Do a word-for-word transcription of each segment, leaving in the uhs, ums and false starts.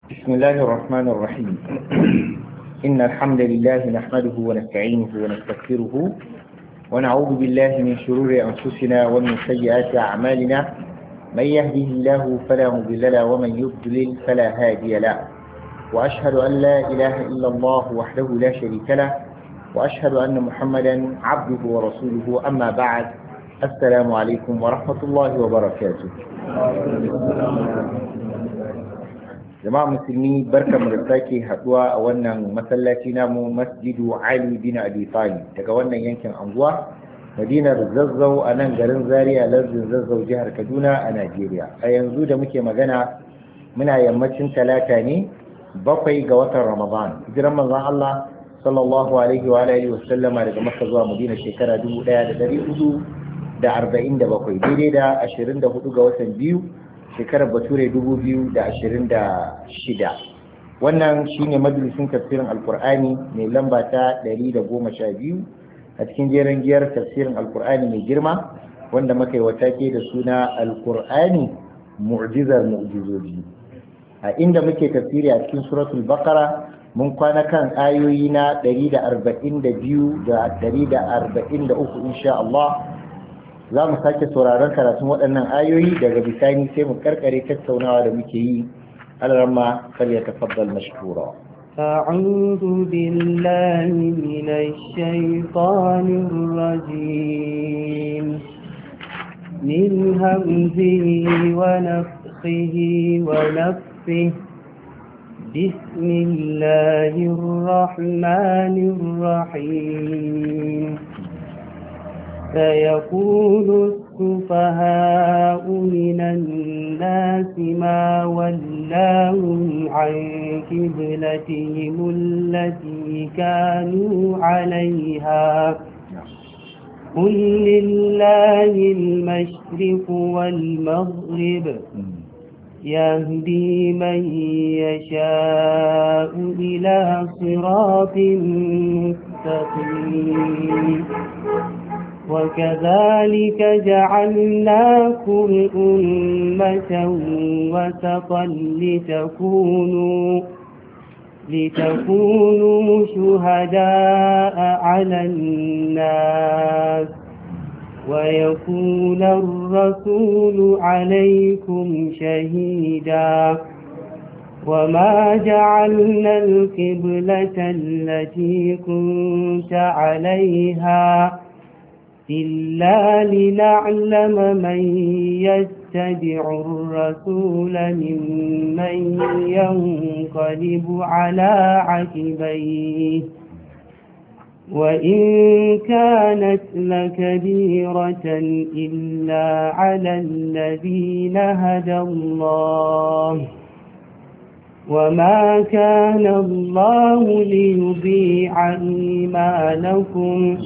بسم الله الرحمن الرحيم إن الحمد لله نحمده ونستعينه ونستغفره ونعوذ بالله من شرور أنفسنا ومن سيئات أعمالنا من يهده الله فلا مضل له ومن يضلل فلا هادي له وأشهد أن لا إله إلا الله وحده لا شريك له وأشهد أن محمدا عبده ورسوله أما بعد السلام عليكم ورحمة الله وبركاته. jama'a musulmi barkamu da sake haduwa a wannan masallaci namu masjidu Ali bin Abi Talib daga wannan yankin anguwa Madinar Zazzau a nan garin Zaria lardin Zazzau jihar Kaduna a Najeriya. A yanzu da muke magana muna yammacin talata ne bakwai ga watan Ramadan. Hijiran manzon Allah sallallahu alaihi wa alihi wa sallama daga Makka zuwa Madina shekara dubu ɗaya da ɗari hudu da arba'in da bakwai daidai da ashirin da hudu ga watan biyu shekarar bature dubu biyu da ashirin da shida. Wannan shine majalisin tafsirin alkur'ani mai lamba ta ɗari da goma sha biyu a cikin jerin giyar tafsirin alkur'ani mai girma wanda muka yi wata ke da suna alkur'ani mu'jizar mu'jizoji, a inda muke tafsiri a cikin suratul baqara mun kwana kan ayoyi na ɗari da arba'in da biyu da ɗari da arba'in da uku insha Allah. za mu sake sauraron karatun waɗannan ayoyi daga bisani sai mu karkare tattaunawa da muke yi. Al-Ramma falyatafaddal mashkura. أعوذ بالله من الشيطان الرجيم من همزه ونفخه ونفثه بسم الله الرحمن الرحيم سيقول السفهاء من الناس ما ولاهم عن قبلتهم التي كانوا عليها قل لله المشرق والمغرب يهدي من يشاء إلى صراط مستقيم وكذلك جعلناكم أمة وسطا لتكونوا لتكونوا شهداء على الناس ويكون الرسول عليكم شهيدا وما جعلنا القبلة التي كنت عليها إلا لنعلم من يتبع الرسول ممن ينقلب على عقبيه وإن كانت لكبيرة إلا على الذين هدى الله وما كان الله ليضيع إيمانكم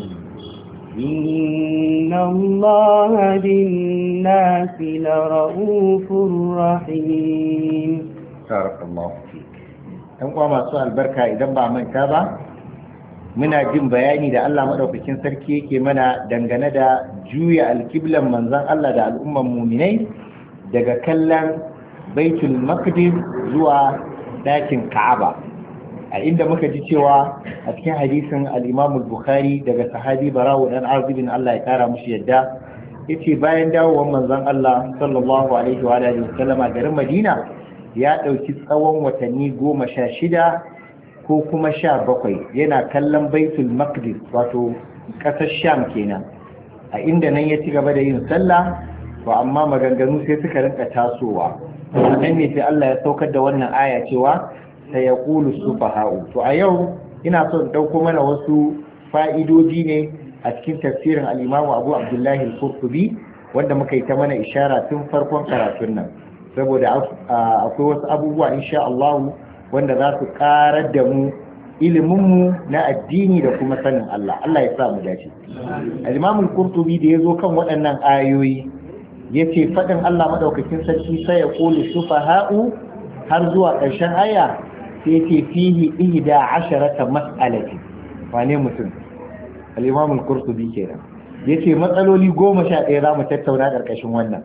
إن الله بالناس لرؤوف رحيم. بارك الله فيك. ɗan uwa masu albarka, idan ba manta ba muna jin bayani da Allah madaukakin sarki yake mana dangane da juya alkiblan manzon Allah da al'umman muminai daga kallon Baitul Maqdis zuwa dakin Ka'aba, a inda muka ji cewa a cikin hadisin al-Imam al-Bukhari daga sahabi Bara'u dan Azib bin Allah ya kara mushi yadda yace bayan dawowar manzon Allah sallallahu alaihi wa alihi wasallama garin Madina ya dauki tsawon watanni goma sha shida ko kuma sha bakwai yana kallon Baitul Maqdis wato kasar Sham kenan, a inda nan ya ci gaba da yin sallah. to amma maganganu sai suka rinka tasowa, nan ne sai Allah ya saukar da wannan aya cewa sai ya kulu sufaha'u. To a yau ina so in ɗauko mana wasu fa'idoji ne a cikin tafsirin al'imamu Abu Abdullahi al-Qurtubi wanda muka yi ta mana ishara tun farkon karatun nan, saboda akwai wasu abubuwa insha Allah wanda za su ƙarar da mu iliminmu na addini da kuma sanin Allah. Allah ya sa mu dace. Al-Imam al-Qurtubi da ya zo kan waɗannan ayoyi yace faɗin Allah madaukakin sarki sai ya kulu sufaha'u har zuwa ƙarshen aya sai ce fihi ihda asharata mas'alati. wane mutum? Al-Imam al-Qurtubi kenan yace matsaloli goma sha ɗaya za mu tattauna ƙarƙashin wannan.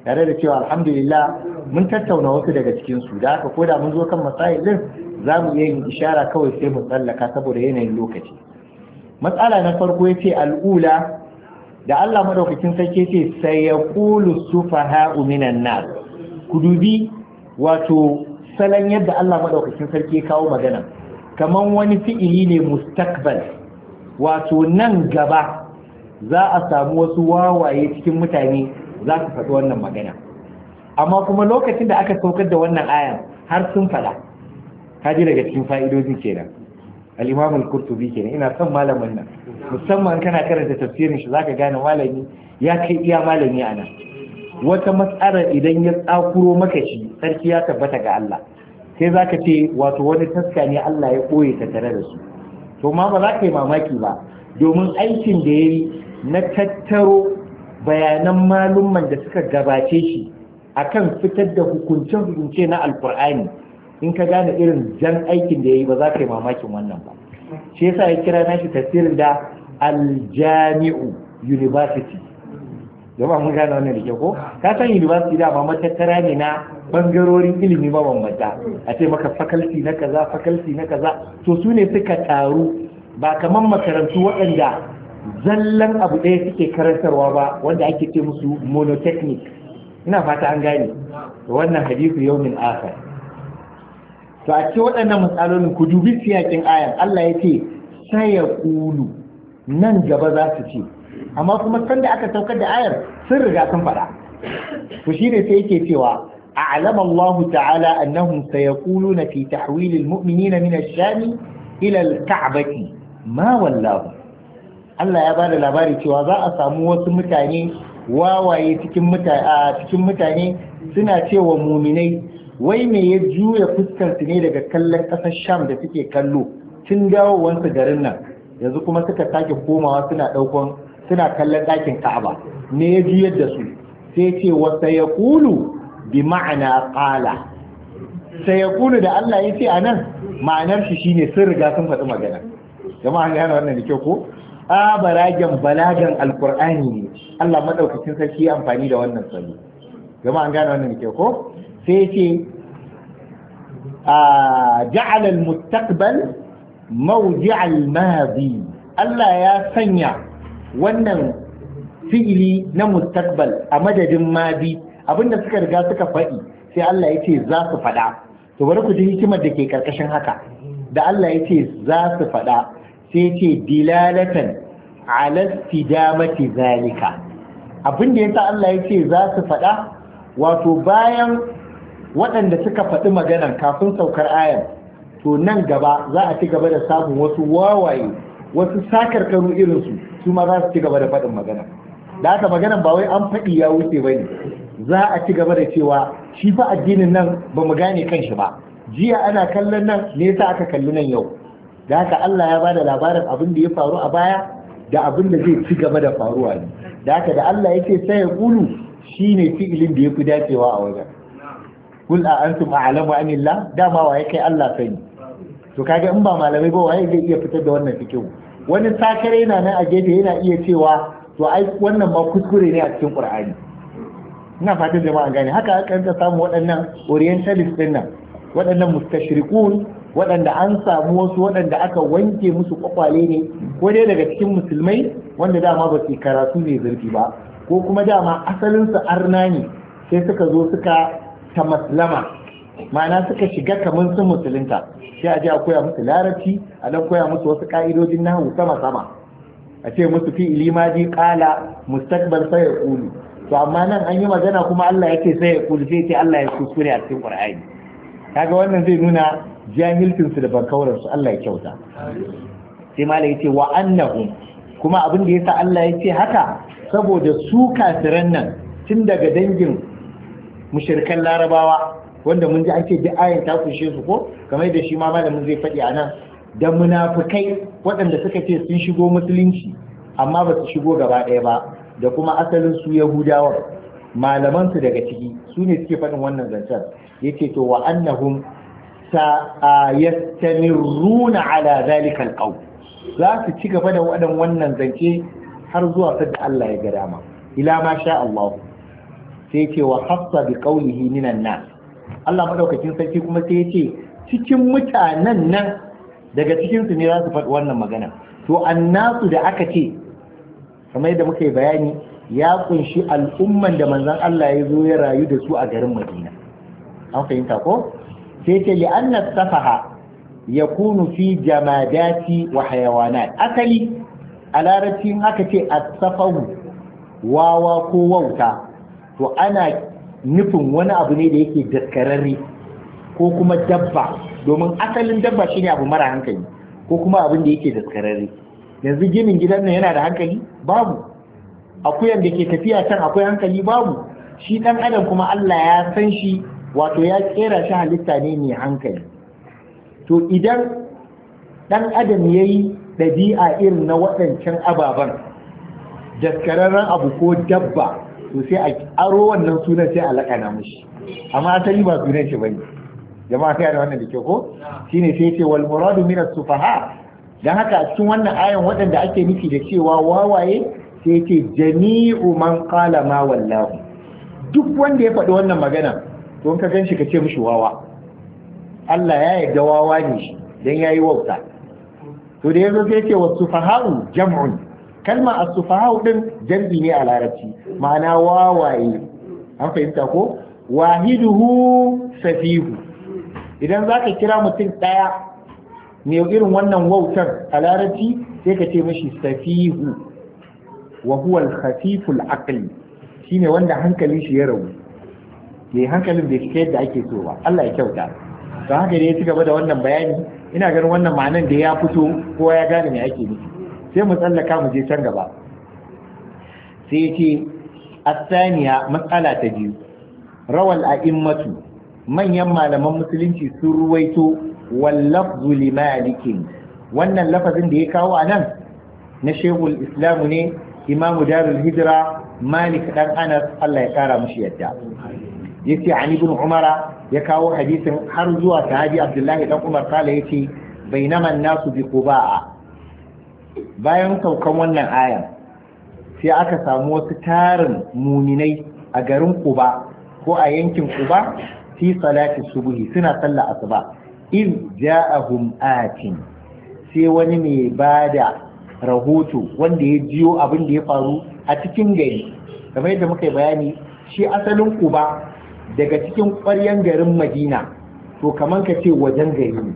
tare da cewa alhamdulillah mun tattauna wasu daga cikin su da haka koda mun zo kan masail din za mu iya yin ishara kawai sai mu tsallaka saboda yanayin lokaci. Matsala na farko yace al'ula da Allah madaukakin sarki yace sayaqulu sufaha'u minan nas, ku dubi wato salon yadda Allah madaukakin sarki ya kawo magana kaman wani fi'ili ne mustaqbal, wato nan gaba za a samu wasu wawaye cikin mutane za su faɗi wannan magana, amma kuma lokacin da aka saukar da wannan ayan har sun faɗa. Kaji daga cikin fa'idojin kenan. Al-Imam al-Qurtubi kenan, ina son malamin nan musamman kana karanta tafsirin shi zaka gane malami ya kai iya malami ana. Wata mas'alar idan ya tsakuro maka shi sarki ya tabbata ga Allah, sai zaka ce wato wani taska ne Allah ya koye ta tare da su. To ma ba za ka yi mamaki ba, domin aikin da yayi na tattaro bayanan malumman da suka gabace shi akan fitar da hukunce-hukunce na alkur'ani, in ka gane irin jan aikin da ya yi ba za ka yi mamakin wannan ba. Shi yasa ya kira nashi tafsirin da aljami'u university. Jama'a mun gane wannan da ke ko? Ka san university da ma matattara ne na bangarorin ilimi mabambanta, a ce maka faculty na kaza faculty na kaza, to su ne suka taru ba kamar makarantu waɗanda zallan abu ɗaya suke karantarwa ba wanda ake ce musu monotechnic. Ina fata an gane wannan hadisi yawmin akhir. To a ce waɗannan matsalolin ku dubi siyakin ayan, Allah ya ce sai ya kulu nan gaba za su ce, amma kuma sanda aka saukar da ayar sun riga sun faɗa. To shi ne sai yake cewa a'lama Allah ta'ala annahum sayaquluna fi tahwil al-mu'minina min ash-sham ila al-ka'bati ma wallahu. Allah ya bada labari cewa za a samu wasu mutane wawaye cikin mutane cikin mutane suna cewa muminai wai me ya juya fuskar su ne daga kallon ƙasar Sham da suke kallo tun dawowansu garin nan, yanzu kuma suka sake komawa suna ɗaukon suna kallon ɗakin Ka'aba. Me ya juyar da su? Sai ce wa sayaqulu bi ma'ana qala. Sayaqulu da Allah ya ce anan ma'anar shi shine sun riga sun faɗi magana. Jama'a an gane wannan da kyau ko? A baragen balagan alqur'ani ne Allah madaukakin sarki ya amfani da wannan salo. Jama'a an gane wannan da kyau ko? sai ce a ja'ala al-mustaqbal mawdi' al-madi. Allah ya sanya wannan fi'ili na mustaqbal a madadin madi, abinda suka riga suka faɗi sai Allah ya ce za su faɗa. To bari ku ji hikimar da ke karkashin haka. Da Allah ya ce za su faɗa sai ce dilalatan ala istidamati zalika. Abinda yasa Allah ya ce za su faɗa, wato bayan waɗanda suka faɗi maganar kafin saukar ayar, to nan gaba za a ci gaba da samun wasu wawaye, wasu sakarkaru irinsu su ma za su ci gaba da faɗin magana. Da haka maganar ba wai an faɗi ya wuce ba ne, za a ci gaba da cewa shi fa addinin nan ba mu gane kan shi ba, jiya ana kallon nan ne yasa aka kalli nan yau. Da haka Allah ya ba da labarin abin da ya faru a baya da abin da zai ci gaba da faruwa ne. Da haka da Allah ya ce sai ya kulu shine fi'ilin da ya fi dacewa a wajen. Kul a antum a'lamu anillah, dama waye kai Allah sani. To kaga in ba malamai ba waye zai iya fitar da wannan fikihu? Wani sakare yana nan a gefe yana iya cewa to ai wannan ma kuskure ne a cikin Qur'ani. Ina fatan jama'a gane haka aka ka samu waɗannan orientalist din nan, waɗannan mustashrikun, waɗanda an samu wasu waɗanda aka wanke musu kwakwale ne, ko dai daga cikin musulmai wanda dama ba su karatu ne zurfi ba, ko kuma dama asalin su arna ne sai suka zo suka ta maslama, ma'ana suka shiga kamar sun musulunta, sai a je a koya musu larabci, a dan koya musu wasu ka'idojin nahwu sama sama, a ce musu fi ilimadi qala mustaqbal sai ya kulu. To amma nan an yi magana kuma Allah ya ce sai ya kulu, sai ce Allah ya kuskure a cikin Qur'ani. Kaga wannan zai nuna jahilcin su da bankauran su, Allah ya kyauta. Sai malai yace wa annahum, kuma abin da yasa Allah ya ce haka saboda su kafiran nan tun daga dangin mushrikan larabawa wanda mun ji an ce duk ayin ta kushe su ko, kamar da shi ma malamin zai faɗi a nan, da munafukai waɗanda suka ce sun shigo musulunci amma ba su shigo gaba ɗaya ba, da kuma asalin su yahudawa malaman su daga ciki su ne suke faɗin wannan zancen. Yace to wa annahum sa yastamirruna ala zalika alqawl, za su ci gaba da waɗan wannan zance har zuwa sadda Allah ya ga dama, ila ma sha Allah. sai ce wa hafsa bi qawlihi minan nas Allah madaukakin sarki kuma sai ya ce cikin mutanen nan daga cikin su ne za su faɗi wannan magana. To annasu da aka ce kamar yadda muka yi bayani ya kunshi al'umman da manzon Allah ya zo ya rayu da su a garin Madina. An fahimta ko? Sai ce li'anna safaha yakunu fi jamadati wa hayawanat. Asali a larabci in aka ce as-safahu wawa ko wauta to ana nufin wani abu ne da yake daskararre ko kuma dabba, domin asalin dabba shine abu mara hankali ko kuma abin da yake daskararre. Yanzu ginin gidan nan yana da hankali? Babu. Akuyan da ke tafiya can akwai hankali? Babu. Shi dan adam kuma Allah ya san shi, wato ya kera shi halitta ne mai hankali. To idan dan adam yayi ɗabi'a irin na waɗancan ababen daskararren abu ko dabba, to sai a aro wannan sunan sai a laƙana mishi, amma asali ba sunan shi bane. Jama'a kai da wannan da ke ko shine sai ce wal muradu min as-sufaha. Dan haka a cikin wannan ayan waɗanda ake nufi da cewa wawaye sai ce jami'u man qala ma wallahu, duk wanda ya faɗi wannan magana to in ka ganshi ka ce mishi wawa. Allah ya yarda wawa ne shi dan yayi wauta. To da yazo sai ce was-sufaha'u jam'un, kalma as-sufaha'u din jam'i ne a larabci, ma'ana wawaye. An fahimta ko? Wahiduhu safihu. Idan zaka kira mutum daya ne irin wannan wautar a larabci sai ka ce mashi safihu, wa huwa al-khafiful aqli, shine wanda hankalin shi ya rawu, ne hankalin bai cika yadda ake so ba. Allah ya kyauta. To haka dai ya ci gaba da wannan bayani, ina ganin wannan ma'anan da ya fito kowa ya gane me ake nufi. Sai mu tsallaka mu je can gaba. Sai ya ce as-saniya, mas'ala ta biyu, rawal a'immatu, manyan malaman musulunci sun ruwaito wallafzu li malikin. Wannan lafazin da ya kawo a nan na shehul islamu ne, imamu darul hijira malik dan anas, Allah ya kara mushi yadda. Yace an ibn umara, ya kawo hadisin har zuwa sahabi abdullahi dan umar, kala yace bainama nasu bi quba, bayan saukan wannan ayan sai aka samu wasu tarin muminai a garin Quba ko a yankin Quba fi salati subuhi, suna sallar asuba. In ja'ahum atin, sai wani mai bada rahoto wanda ya jiyo abin da ya faru a cikin gari. Kamar yadda muka yi bayani, shi asalin Quba daga cikin ƙwaryan garin Madina, to kamar ka ce wajen gari ne.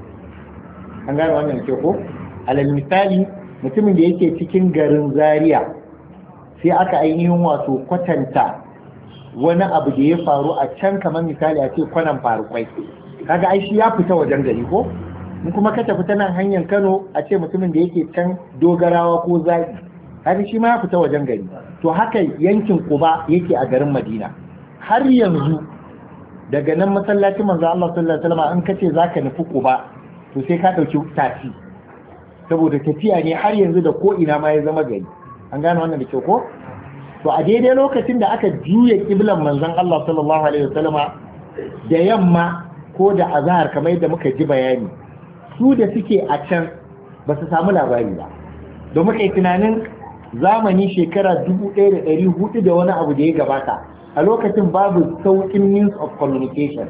An gane wannan ke ko? Alal misali, mutumin da yake cikin garin Zaria sai aka ainihin wato kwatanta wani abu da ya faru a can, kamar misali a ce kwanan farukwai, kaga ai shi ya fita wajen gari ko? in kuma ka tafi ta nan hanyar Kano a ce mutumin da yake can Dogarawa ko Zaki, kaga shi ma ya fita wajen gari. To haka yankin Quba yake a garin Madina. Har yanzu daga nan masallacin manzo Allah sallallahu alaihi wasallam in kace zaka nufi Quba to sai ka dauki tafi, saboda tafiya ne har yanzu da ko ina ma ya zama gari. An gane wannan da kyau ko? To a daidai lokacin da aka juya kiblan manzon Allah sallallahu alaihi wasallama da yamma ko da azhar, kamar yadda muka ji bayani, su da suke a can ba su samu labari ba, don muka yi tunanin zamani shekara dubu ɗaya da ɗari hudu da wani abu da ya gabata, a lokacin babu sauƙin means of communication,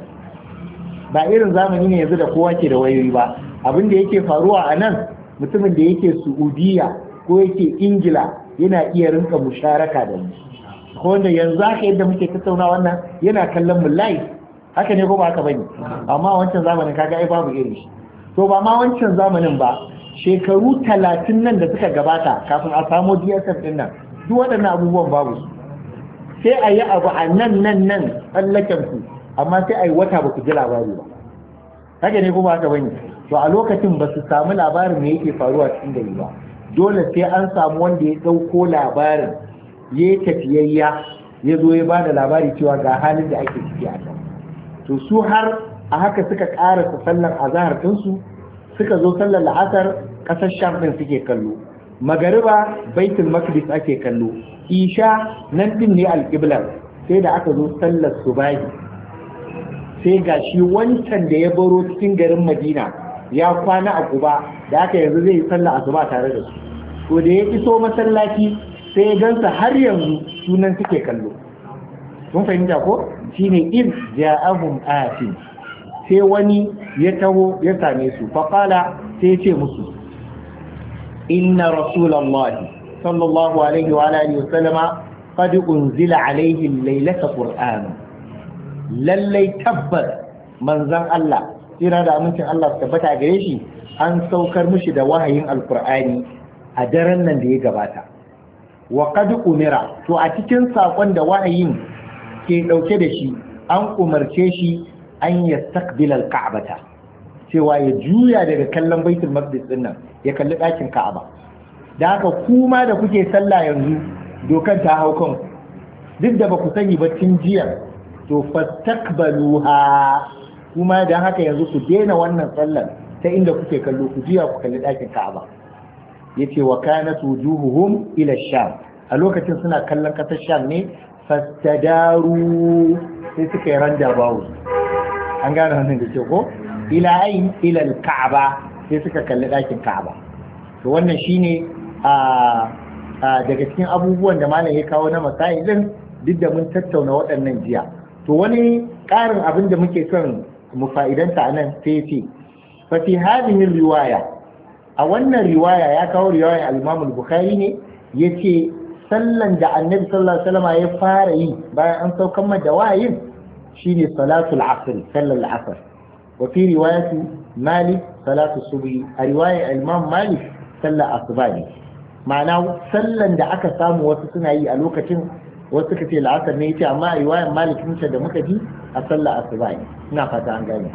ba irin zamani ne yanzu da kowa ke da wayoyi ba. Abin da yake faruwa a nan, mutumin da yake Saudiya ko yake Ingila yana iya rinka musharaka da mu, ko wanda yanzu haka yadda muke tattauna wannan yana kallon mu live, haka ne ko ba haka bane? Amma wancan zamanin kaga ai babu irin shi. To ba ma wancan zamanin ba, shekaru talatin nan da suka gabata kafin a samu D S F din nan, duk waɗannan abubuwan babu su. Sai a yi abu a nan nan nan tsallaken ku, amma sai a yi wata ba ku ji labari ba, haka ne ko ba haka bane? To a lokacin ba su samu labarin me yake faruwa cikin gari ba, dole sai an samu wanda ya ɗauko labarin, ya yi tafiyayya, ya zo ya ba da labari cewa ga halin da ake ciki a can. To su har a haka suka ƙarasa sallar azahar ɗinsu, suka zo sallar la'asar ƙasar sham ɗin suke kallo, magariba baitul maqdis ake kallo, isha nan ɗin ne alƙiblar. Sai da aka zo sallar subahi, sai ga shi wancan da ya baro cikin garin Madina ya kwana a Quba, da aka yanzu zai yi sallar asuba tare da su. To da ya iso masallaci sai ya gansa har yanzu sunan suke kallo. kun fahimta ko shine in ja'ahum atin sai wani ya taho ya same su fa qala sai ya ce musu inna rasulullahi sallallahu alaihi wa alihi wa sallama qad unzila alaihi laylata qur'an lallai tabbas manzon Allah tsira da amincin Allah su tabbata gare shi an saukar mishi da wahayin alqur'ani a daren nan da ya gabata wa qad umira to a cikin sakon da wahayin ke dauke da shi an umarce shi an yastaqbil alka'bata cewa ya juya daga kallon baitul maqdis din nan ya kalli dakin ka'aba da haka kuma da kuke sallah yanzu dokan ta hau kan duk da ba ku sani ba tun jiya to fastaqbaluha kuma da haka yanzu ku daina wannan sallar ta inda kuke kallo ku juya ku kalli dakin ka'aba yace wa kanat wujuhuhum ila sham a lokacin suna kallon kasar sham ne fastadaru sai suka yi randa bawo an gane wannan da ke ko ila ayin ila al-ka'aba sai suka kalli dakin ka'aba to wannan shine a daga cikin abubuwan da malam ya kawo na masailin duk da mun tattauna waɗannan jiya to wani ƙarin abin da muke son mu fa'idanta anan sai ce fa fi hadhihi riwaya a wannan riwaya ya kawo riwaya al-Imam al-Bukhari ne yace sallan da Annabi sallallahu alaihi wasallam ya fara yi bayan an saukar masa da wahayin shine salatul asr sallar al-asr wa fi riwayati Malik salatu subhi a riwaya al-Imam Malik sallar asuba ne ma'ana sallan da aka samu wasu suna yi a lokacin wasu suka ce la'asar ne yace amma a riwayar Malik da muka ji a sallar asuba ne ina fata an gane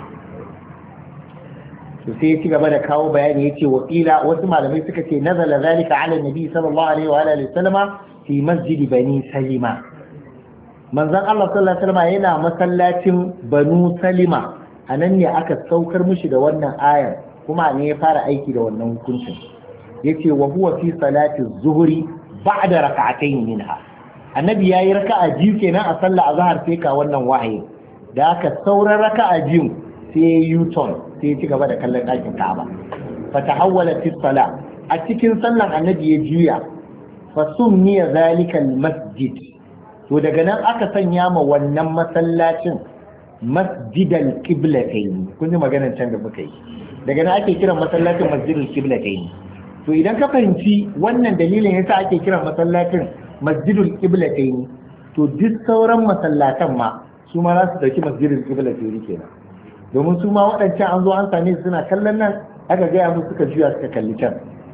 to sai ya ci gaba da kawo bayani yace wakila wasu malamai suka ce nazala zalika ala nabi sallallahu alaihi wa alihi wasallama fi masjid bani salima manzon Allah sallallahu alaihi wasallam yana masallacin banu salima anan ne aka saukar mishi da wannan ayar kuma ne ya fara aiki da wannan hukuncin yace wa huwa fi salati zuhri ba'da rak'atayn minha annabi yayi raka'a biyu kenan a sallar azhar sai ka wannan wahayi da aka sauran raka'a biyu sai yuton sai ya ci gaba da kallon ɗakin Ka'aba fa tahawwala fi salat a cikin sallan annabi ya juya fa summiya zalika masjid to daga nan aka sanya ma wannan masallacin masjidal qiblatayn kun ji maganar can da muka yi daga nan ake kiran masallacin masjidal qiblatayn to idan ka fahimci wannan dalilin yasa ake kiran masallacin masjidul qiblatayn to duk sauran masallatan ma su ma za su dauki masjidul qiblatayn kenan domin su ma waɗancan an zo an same su suna kallon nan aka gaya musu suka juya suka kalli can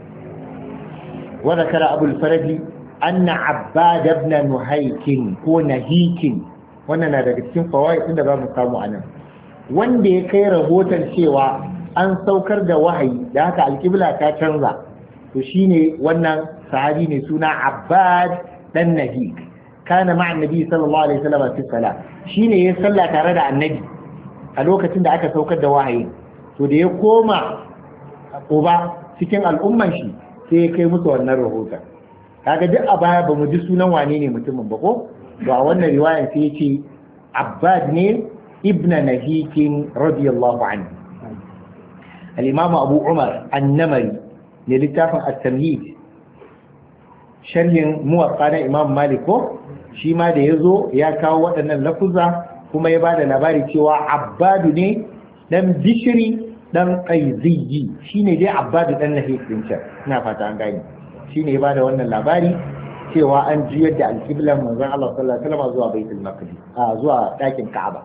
wa zakara abul faraji anna abbad ibn nuhaykin ko nahikin wannan na daga cikin fawaid da za mu samu anan wanda ya kai rahoton cewa an saukar da wahayi da haka alƙibla ta canza to shine wannan sahabi ne suna abbad dan nahik kana ma'a annabi sallallahu alaihi wasallam fi salat shine ya salla tare da annabi a lokacin da aka saukar da wahayi to da ya koma uba cikin al'umman shi sai ya kai musu wannan rahoton kaga duk a baya ba mu ji sunan wane ne mutumin ba ko to a wannan riwayar sai ya ce abbad ne ibn nahikin radiyallahu anhu al-imam abu umar an-namari ne littafin at-tamhid sharhin muwatta na imam malik ko shi ma da yazo ya kawo waɗannan lafuza kuma ya bada labari cewa abbadu ne dan bishiri dan qaiziyi shine dai abbadu dan nahik din can ina fata an gane shine ya bada wannan labari cewa an juyar da alqiblan manzon Allah sallallahu alaihi wasallam zuwa baitul maqdis a zuwa dakin ka'aba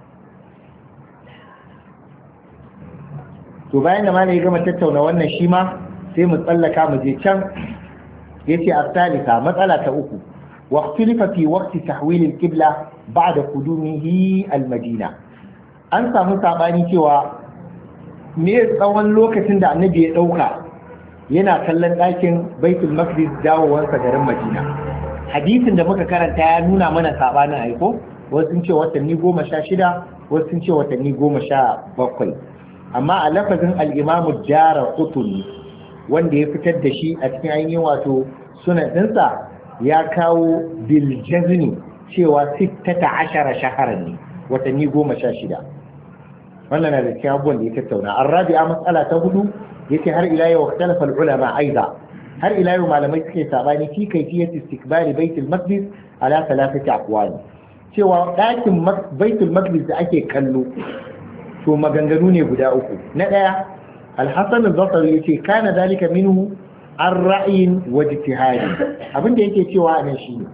to bayan da malai ya gama tattauna wannan shi ma sai mu tsallaka mu je can yace as-salisa matsala ta uku واختلف في وقت تحويل القبلة بعد قدومه المدينة an samu sabani cewa me tsawon lokacin da annabi ya dauka yana kallon ɗakin baitul maqdis dawowarsa garin madina hadisin da muka karanta ya nuna mana sabanin aiko wasu sun ce watanni goma sha shida wasu sun ce watanni goma sha bakwai amma a lafazin al-imamu jara qutni wanda ya fitar da shi a cikin ainihin wato sunan ɗinsa ya kawo biljazini cewa sittata ashara shaharar ne watanni goma sha shida wannan na da cikin abubuwan da ya tattauna an rabi'a matsala ta hudu yace har ila yau ikhtalafa ulama aiza har ila yau malamai suke sabani fi kayfiyat istiqbali baitul maqdis ala thalathati aqwali cewa ɗakin baitul maqdis da ake kallo to maganganu ne guda uku. Na ɗaya al-hasan al-basri yace kana dalika minhu an ra'ayin wa ijtihadi. Abin da yake cewa anan shine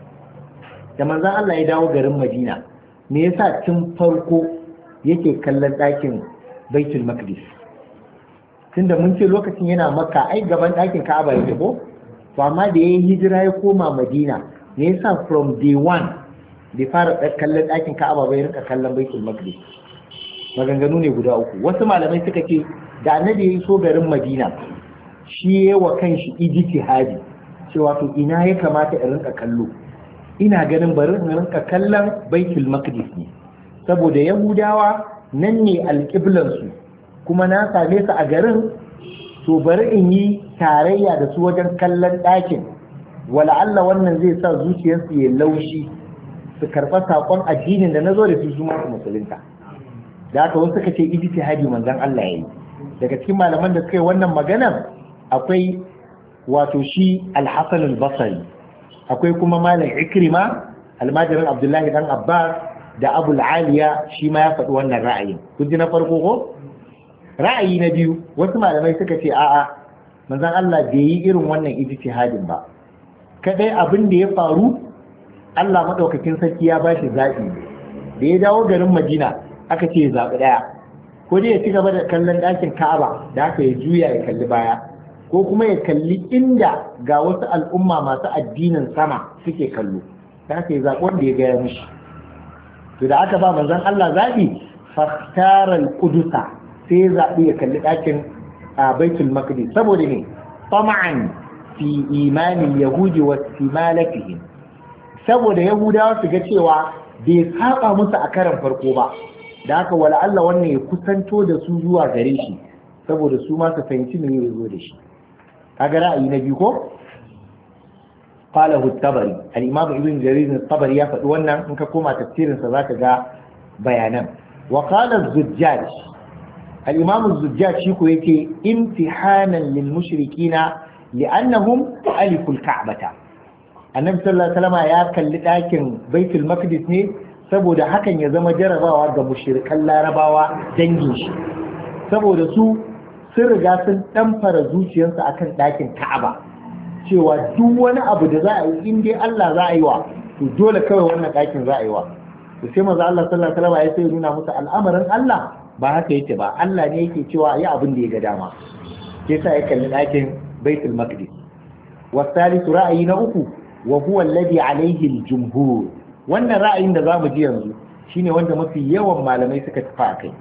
da manzon Allah ya dawo garin Madina me yasa tun farko yake kallon ɗakin baitul maqdis, tunda mun ce lokacin yana makka ai gaban ɗakin ka'aba yake ko, to amma da yayi hijira ya koma Madina me yasa from day one bai fara kallon ɗakin ka'aba bai rinka kallon baitul maqdis? Maganganu ne guda uku. Wasu malamai suka ce da annabi ya iso garin Madina shi ya wa kanshi ijtihadi cewa to ina ya kamata in rinka kallo, ina ganin bari in rinka kallon baitul maqdis ne saboda yahudawa nan ne alƙiblan su kuma na same su a garin, to bari in yi tarayya da su wajen kallon ɗakin, wala Allah wannan zai sa zuciyarsu ya laushi su karɓa saƙon addinin da na zo da su su masu musulunta. Da haka wasu suka ce ijtihadi manzon Allah yayi. Daga cikin malaman da suka yi wannan maganar akwai wato shi al-Hasan al-Basri, akwai kuma malam Ikrima almajirin Abdullahi dan Abbas da Abu al-Aliya shi ma ya faɗi wannan ra'ayin. Kun ji na farko ko? Ra'ayi na biyu wasu malamai suka ce a'a manzon Allah bai yi irin wannan ijtihadin ba. Kadai abin da ya faru Allah madaukakin sarki ya bashi zaɓi. Da ya dawo garin Madina aka ce ya zaɓi ɗaya, ko dai ya ci gaba da kallon ɗakin Ka'aba da aka ya juya ya kalli baya, ko kuma ya kalli inda ga wasu al'umma masu addinin sama suke kallo, da aka ya zaɓi wanda ya gaya mishi. To da aka ba manzon Allah zaɓi faktaral kudusa sai ya zaɓi ya kalli ɗakin baitul maqdis saboda ne tama'an fi imanin yahudi wa istimalatihim, saboda yahudawa su ga cewa bai saba musu a karan farko ba, da haka wala Allah wannan ya kusanto da su zuwa gare shi saboda su ma su fahimci me ya zo da shi. Kaga ra'ayi na biyu ko qala at-tabari al-imam ibn jarir at-tabari ya faɗi wannan, in ka koma tafsirin sa zaka ga bayanan. Wa qala az-zujjaj al-imam az-zujjaj shi ko yake imtihanan lil mushrikina li'annahum aliful ka'bata. Annabi sallallahu alaihi wasallam ya kalli ɗakin baitul maqdis ne saboda hakan ya zama jarabawa ga mushrikan larabawa dangin shi, saboda su sun riga sun ɗamfara zuciyarsu akan ɗakin ka'aba cewa duk wani abu da za a yi in dai Allah za a yi wa to dole kawai wannan ɗakin za a yi wa. To sai maza Allah sallallahu alaihi wasallam ya sai nuna musu al'amarin Allah ba haka yake ba, Allah ne yake cewa yi abin da ya ga dama, sai sa ya kalli ɗakin baitul maqdis. Wasalisu ra'ayi na uku wa huwa alladhi alayhi al-jumhur, wannan ra'ayin da zamu ji yanzu shine wanda mafi yawan malamai suka tafi a kai,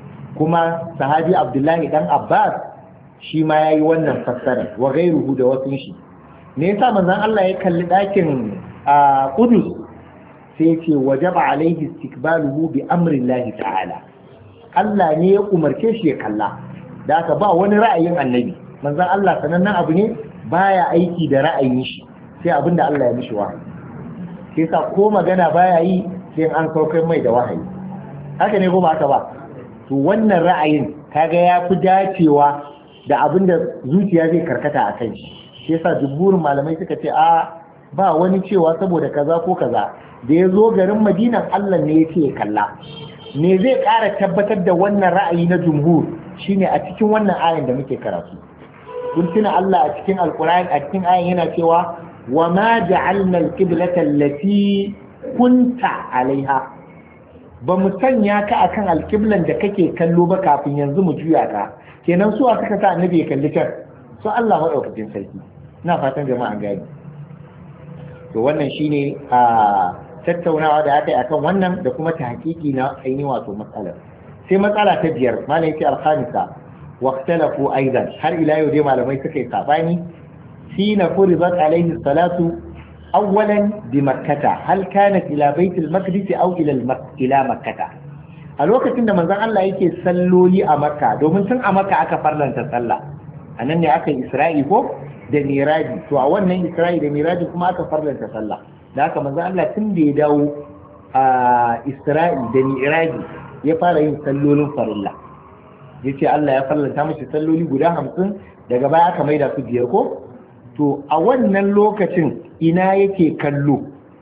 kuma sahabi Abdullahi dan Abbas shi ma yayi wannan fassara wa ghayruhu da wasu shi. Me yasa manzon Allah ya kalli dakin a Qudus sai ce wajaba alaihi istiqbaluhu bi amri Allah ta'ala, Allah ne ya umarce shi ya kalla, da haka ba wani ra'ayin annabi. Manzon Allah sanannen abu ne baya aiki da ra'ayin shi sai abinda Allah ya mishi wahayi, sai sa ko magana baya yi sai an saukar mai da wahayi. Haka ne ko ba haka ba? To wannan ra'ayin kaga ya fi dacewa da abinda zuciya zai karkata a kai shi yasa jumhurin malamai suka ce a ba wani cewa saboda kaza ko kaza. Da ya zo garin Madinan Allah ne ya ce ya kalla. Me zai ƙara tabbatar da wannan ra'ayi na jumhur shine a cikin wannan ayan da muke karatu. Kun tuna Allah a cikin Alƙur'ani a cikin ayan yana cewa wa ma ja'alna al-qiblata allati kunta alaiha, ba mu sanya ka akan alƙiblan da kake kallo ba kafin yanzu mu juya ka. Kenan su aka sa annabi ya kalli can, so Allah madaukakin sarki. Ina fatan jama'a gani. To wannan shine a tattaunawa da aka yi akan wannan da kuma ta hakiki na ainihin wato matsalar. Sai matsala ta biyar malam yake al-khamisa wa ikhtalafu aidan, har ila yau dai malamai suka yi sabani hina furidat alaihi salatu awwalan bi makkah, hal kanat ila baitul maqdis aw ila ila makkah. A lokacin da manzon Allah yake salloli a Makka, domin tun a Makka aka farlanta sallah, anan ne aka yi Isra'i ko da Miraji, to a wannan Isra'i da Miraji kuma aka farlanta sallah. Da haka manzon Allah tun da ya dawo a Isra'i da Miraji ya fara yin sallolin farilla. Yace Allah ya farlanta mashi salloli guda hamsin, daga baya aka maida su biyar ko? To a wannan lokacin ina yake kallo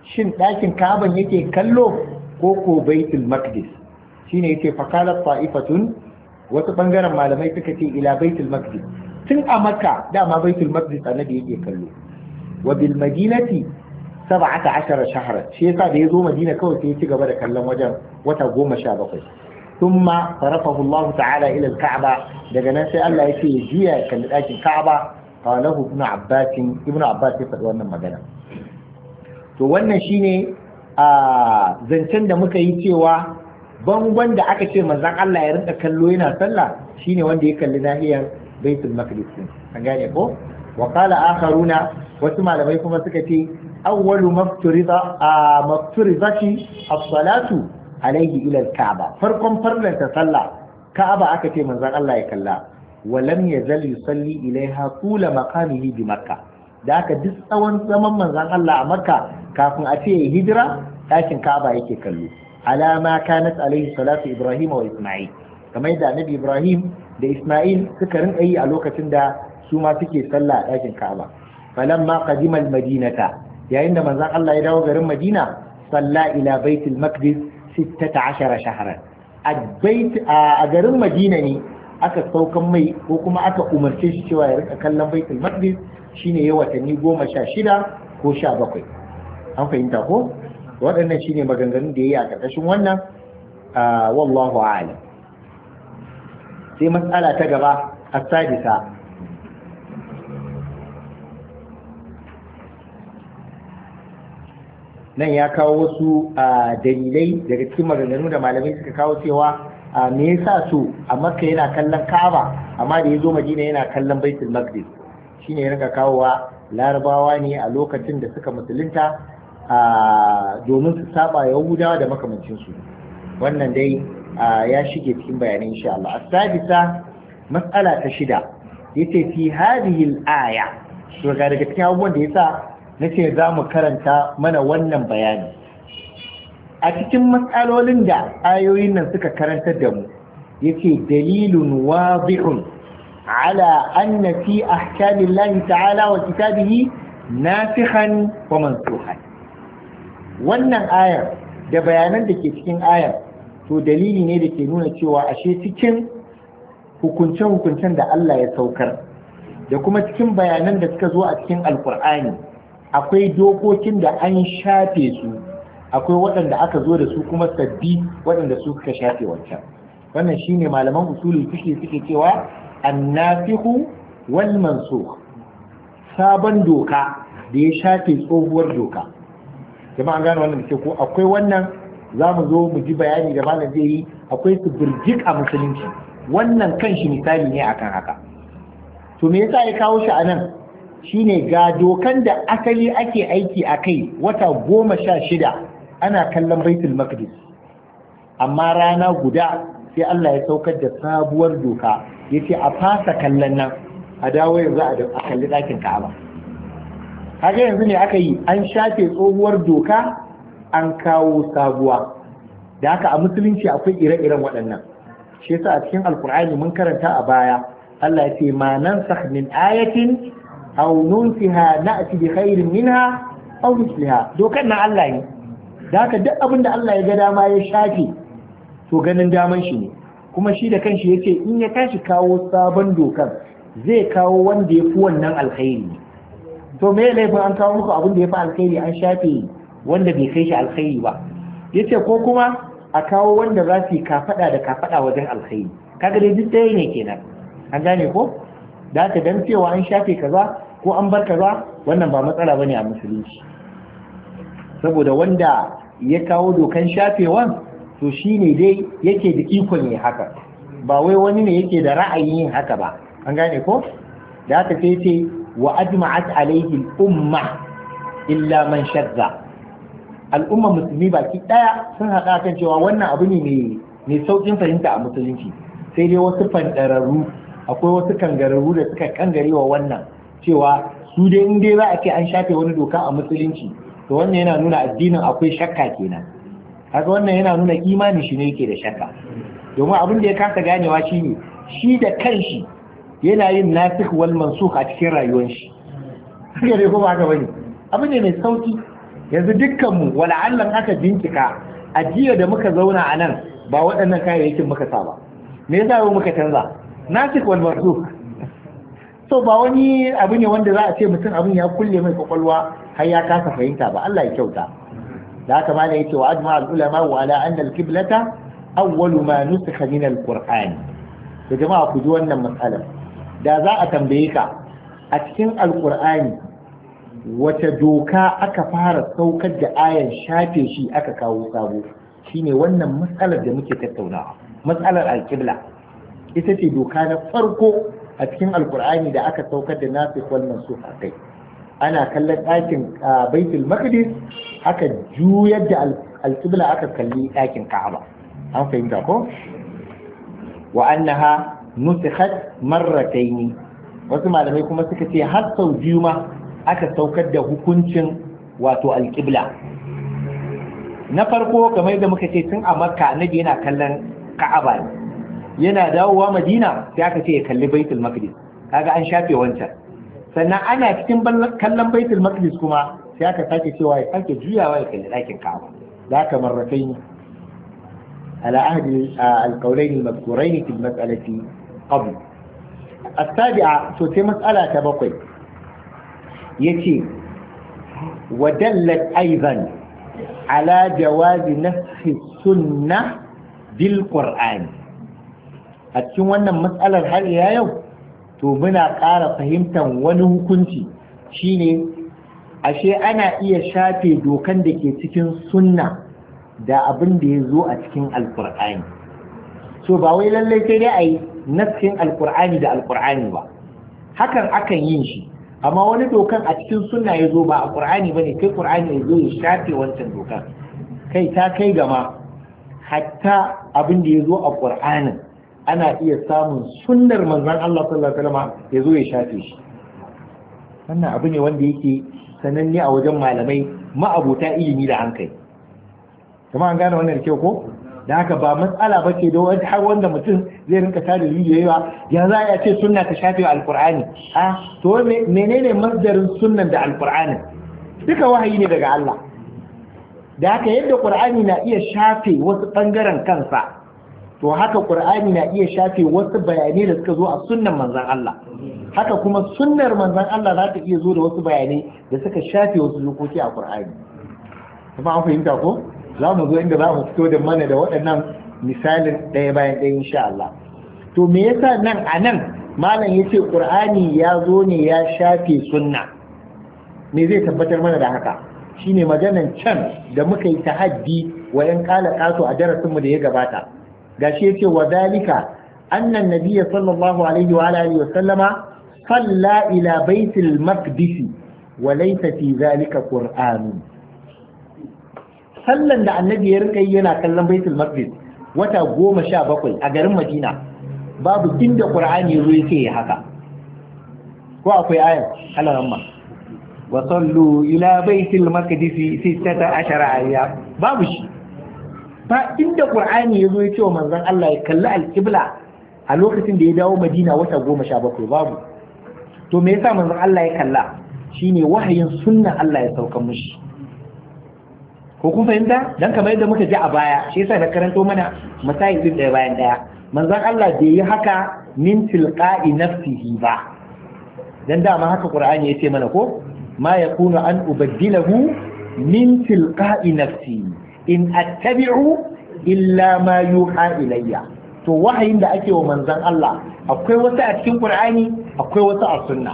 shin ɗakin Ka'aban yake kallo ko ko Baitul Maqdis shine yace faqalat ta'ifatun wasu bangaren malamai suka ce ila Baitul Maqdis tun a Makka dama Baitul Maqdis annabi yake kallo wa bil madinati sab'ata ashara shahra shi yasa da yazo Madina kawai sai ya ci gaba da kallon wajen wata goma sha bakwai thumma sarafahu Allah ta'ala ila al-Ka'ba daga nan sai Allah ya ce ya juya ya kalli ɗakin Ka'aba qalahu ibn Abbas ibn Abbas ya faɗi wannan magana to wannan shine a zancen da muka yi cewa bangon da aka ce manzon Allah ya rinka kallo yana sallah shine wanda ya kalli nahiyar Baitul Maqdis an gane ko wa qala akharuna wasu malamai kuma suka ce awwalu mafturida a mafturidati as-salatu alayhi ila al-Ka'ba farkon farlanta sallah Ka'aba aka ce manzon Allah ya kalla wa lam yazal yusalli ilaiha tula maqamihi bi Makkah da aka duk tsawon zaman manzon Allah a Makka kafin a ce hijira ɗakin Ka'aba yake kallo alama kanat alaihi salatu Ibrahim wa Isma'il kamar yadda Annabi Ibrahim da Isma'il suka rinka yi a lokacin da su ma suke sallah a ɗakin Ka'aba falamma qadima al-madinata yayin da manzon Allah ya dawo garin Madina salla ila baitul maqdis sittata ashara shahran a bait a garin Madina ne aka saukan mai ko kuma aka umarce shi cewa ya rika kallon baitul maqdis shine ya watanni goma sha shida ko sha bakwai an fahimta ko waɗannan shine maganganun da yayi a ƙarƙashin wannan wallahu a'lam sai matsala ta gaba as-sadisa nan ya kawo wasu dalilai daga cikin maganganu da malamai suka kawo cewa me yasa so a Makka yana kallon Kaaba amma da ya zo Madina yana kallon Baitul Maqdis shine ya rika kawowa Larabawa ne a lokacin da suka musulunta domin su saba Yahudawa da makamancin su wannan dai ya shige cikin bayanan insha Allah as-sadisa mas'ala ta shida yace fi hadhihi al-aya to ga daga cikin abubuwan da yasa nace za mu karanta mana wannan bayani a cikin matsalolin da ayoyin nan suka karantar da mu yace dalilun wadihun ala anna fi ahkamillahi ta'ala wa kitabihi nasikhan wa mansukhan wannan ayar da bayanan da ke cikin ayar to dalili ne da ke nuna cewa ashe cikin hukunce-hukuncen da Allah ya saukar da kuma cikin bayanan da suka zo a cikin alkur'ani akwai dokokin da an shafe su akwai waɗanda aka zo da su kuma sabbi waɗanda su suka shafe wancan wannan shine malaman usulul fiqh suke cewa annafihu wal mansukh sabon doka da ya shafe tsohuwar doka jama'a an gane wannan da ko akwai wannan za mu zo mu ji bayani da malam zai yi akwai su birjik a musulunci wannan kan shi misali ne akan haka to me yasa ya kawo shi a nan shine ga dokan da asali ake aiki a kai wata goma sha shida ana kallon Baitul Maqdis amma rana guda sai Allah ya saukar da sabuwar doka yace a fasa kallon nan a dawo yanzu a kalli ɗakin Ka'aba haka yanzu ne aka yi an shafe tsohuwar doka an kawo sabuwa da haka a musulunci akwai ire-iren waɗannan shi yasa a cikin alkur'ani mun karanta a baya Allah ya ce ma nansakh min ayatin aw nunsiha na'ti bi khairin minha aw misliha dokan nan Allah ne da haka duk abin da Allah ya ga dama ya shafe to ganin daman shi ne kuma shi da kanshi yace in ya tashi kawo sabon dokan zai kawo wanda ya fi wannan alkhairi to me laifin an kawo muku abin da ya fi alkhairi an shafe wanda bai kai shi alkhairi ba yace ko kuma a kawo wanda za su yi kafada da kafada wajen alkhairi kaga dai duk ɗaya ne kenan an gane ko da haka dan cewa an shafe kaza ko an bar kaza wannan ba matsala bane a musulunci saboda wanda ya kawo dokan shafewan to shine dai yake da ikon ne haka ba wai wani ne yake da ra'ayin yin haka ba an gane ko da haka sai ce wa ajma'at alayhi al-umma illa man shadda al'umma musulmi baki daya sun haɗa kan cewa wannan abu ne mai saukin fahimta a musulunci sai dai wasu fandararru akwai wasu kangararru da suka kangare wa wannan cewa su dai in dai za a ce an shafe wani doka a musulunci to wannan yana nuna addinin akwai shakka kenan haka wannan yana nuna imani shi ne yake da shakka domin abin da ya kasa ganewa shine shi da kanshi yana yin nasikh wal mansukh a cikin rayuwar shi haka dai ko ba haka bane abu ne mai sauki yanzu dukkanmu wala'allan aka bincika a jiya da muka zauna a nan ba waɗannan kayayyakin muka sa ba, me yasa yau muka canza nasikh wal mansukh. so ba wani abu ne wanda za a ce mutum abin ya kulle mai kwakwalwa har ya kasa fahimta ba, Allah ya kyauta. da haka ma ne yace wa ajma al ulama wa ala anna al qiblata awwalu ma nusikha min al qur'an. to jama'a ku ji wannan matsalar, da za a tambaye ka a cikin alqur'ani wace doka aka fara saukar da ayan shafe shi aka kawo sabo, shine wannan matsalar da muke tattaunawa, matsalar alqibla ita ce doka na farko a cikin alkur'ani da aka saukar da nasikh wal mansukh kai. ana kallon ɗakin baitul maqdis aka juyar da alqibla aka kalli ɗakin ka'aba, an fahimta ko? wa annaha nusikhat marratayn, wasu malamai kuma suka ce har sau biyu ma aka saukar da hukuncin wato alqibla. na farko kamar da muka ce tun a makka annabi yana kallon ka'aba ne, yana dawowa madina sai aka ce ya kalli baitul maqdis, kaga an shafe wancan. sannan ana cikin kallon baitul maqdis kuma sai aka sake cewa ya sake juyawa ya kalli ɗakin ka'aba. da haka marratayn ala ahdi alqawlayn almadhkurayn fi almas'alati qabl. السابعة to sai mas'ala ta bakwai yace ودلت أيضا على جواز نسخ السنة بالقرآن. a cikin wannan matsalar har ya yau to muna ƙara fahimtar wani hukunci shine ashe ana iya shafe dokan da ke cikin sunna da abin da ya zo a cikin alkur'ani. so ba wai lallai sai dai a yi naskin alkur'ani da alkur'ani ba, hakan akan yin shi, amma wani dokan a cikin sunna ya zo ba a qur'ani bane, kai qur'ani ya zo ya shafe wancan dokan. kai ta kai gama hatta abin da ya zo a qur'anin ana iya samun sunnar manzon Allah sallallahu alaihi wasallam ya zo ya shafe shi. wannan abu ne wanda yake sananne a wajen malamai ma'abuta ilimi da hankali, kuma an gane wannan da kyau ko? da haka ba matsala ba ce da wani har wanda mutum zai rinka tada yawa ya za a ce sunna ta shafe alqur'ani. a to menene masdarin sunnan da alqur'ani? duka wahayi ne daga Allah. da haka yadda qur'ani na iya shafe wasu bangaren kansa, to haka qur'ani na iya shafe wasu bayanai da suka zo a sunnan manzon Allah. haka kuma sunnar manzon Allah za ta iya zo da wasu bayanai da suka shafe wasu lokaci a qur'ani. kuma an fahimta ko? za mu zo inda za mu fito da mana da waɗannan misalin ɗaya bayan ɗaya insha Allah. to me yasa nan a nan malam ya ce qur'ani ya zo ne ya shafe sunna? me zai tabbatar mana da haka? shine maganan can da muka yi tahaddi wa yan kala kaso a darasinmu da ya gabata. gashi yace wa dalika anna nabiyya sallallahu alaihi wa alihi wa sallama salla ila baitil maqdis wa laysa fi zalika qur'an. sallan da annabi ya rika yana kallon baitul maqdis wata goma sha bakwai a garin madina, babu inda qur'ani yazo yake yi haka. ko akwai aya alaramma wa sallu ila baitil maqdis sittata ashara ayya, babu shi. ba inda qur'ani yazo ya ce wa manzon Allah ya kalli alqibla a lokacin da ya dawo madina wata goma sha bakwai, babu. to me yasa manzon Allah ya kalla? shine wahayin sunna Allah ya sauka mushi. ko kun fahimta? dan kamar yadda muka ji a baya, shi yasa na karanto mana misali din daya bayan daya. manzon Allah bai yi haka min tilqa'i nafsihi ba, dan dama haka qur'ani yace mana ko ma yakunu an ubaddilahu min tilqa'i nafsi in attabi'u illa ma yuha ilayya. to wahayin da ake wa manzon Allah akwai wasu a cikin qur'ani, akwai wasu a sunna.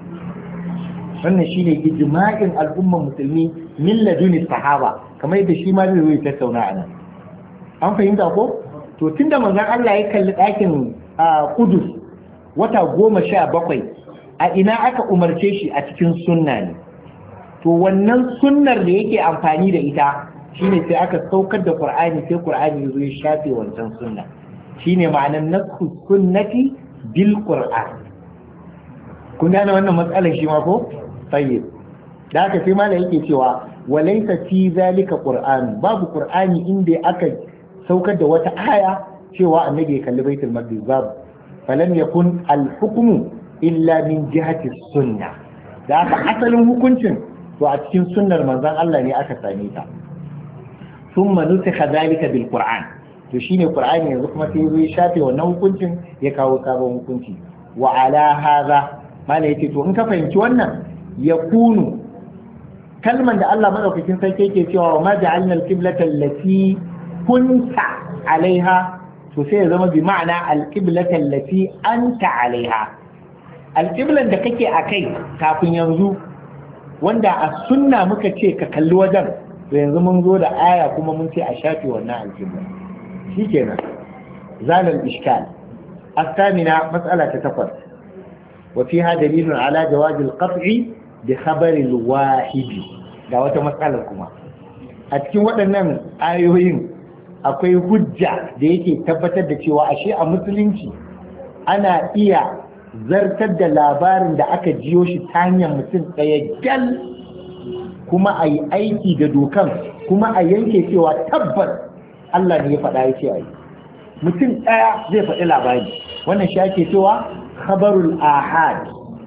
wannan shine ijma'in al'ummar musulmi min laduni sahaba, kamar yadda shi ma zai tattauna a nan. an fahimta ko? to tunda manzon Allah ya kalli ɗakin Qudus wata goma sha bakwai, a ina aka umarce shi? a cikin sunna ne. to wannan sunnar da yake amfani da ita shine sai aka saukar da Qur'ani, sai Qur'ani ya zo ya shafe wancan sunna. shine ma'anar nasxu sunnati bil Qur'an. kun gane wannan matsalar shi ma ko? tayyib. da haka sai malai yake cewa walaysa fi zalika Qur'an, babu Qur'ani inda aka saukar da wata aya cewa annabi ya kalli baitul maqdis, babu. falam yakun al hukmu illa min jihati sunna. da haka asalin hukuncin to to a cikin sunnar manzon Allah ne aka same ta thumma nusikha dhalika bil qur'an to shine qur'ani yanzu kuma sai ya shafe wannan hukuncin ya kawo sabon hukunci wa ala hadha mala yace to in ka fahimci wannan yakunu kalman da Allah madaukakin sarki yake cewa wa ma ja'alna al-qiblata allati kunta alaiha to sai ya zama bi ma'ana al-qiblata allati anta alaiha al-qiblan da kake akai kafin yanzu wanda a sunna muka ce ka kalli wajen to yanzu mun zo da aya kuma mun ce a shafe wannan al-qibla shikenan zalal ishkal الثامنة مسألة تفر وفيها دليل على جواز القطع بخبر الواحد ga wata matsalar kuma a cikin waɗannan ayoyin akwai hujja da yake tabbatar da cewa ashe a musulunci ana iya zartar da labarin da aka jiyo shi ta hanyar mutum ɗaya gal kuma a yi aiki da dokan kuma a yanke cewa tabbas Allah ne ya faɗa ya ce a yi mutum ɗaya zai faɗi labari wannan shi ake cewa khabarul ahad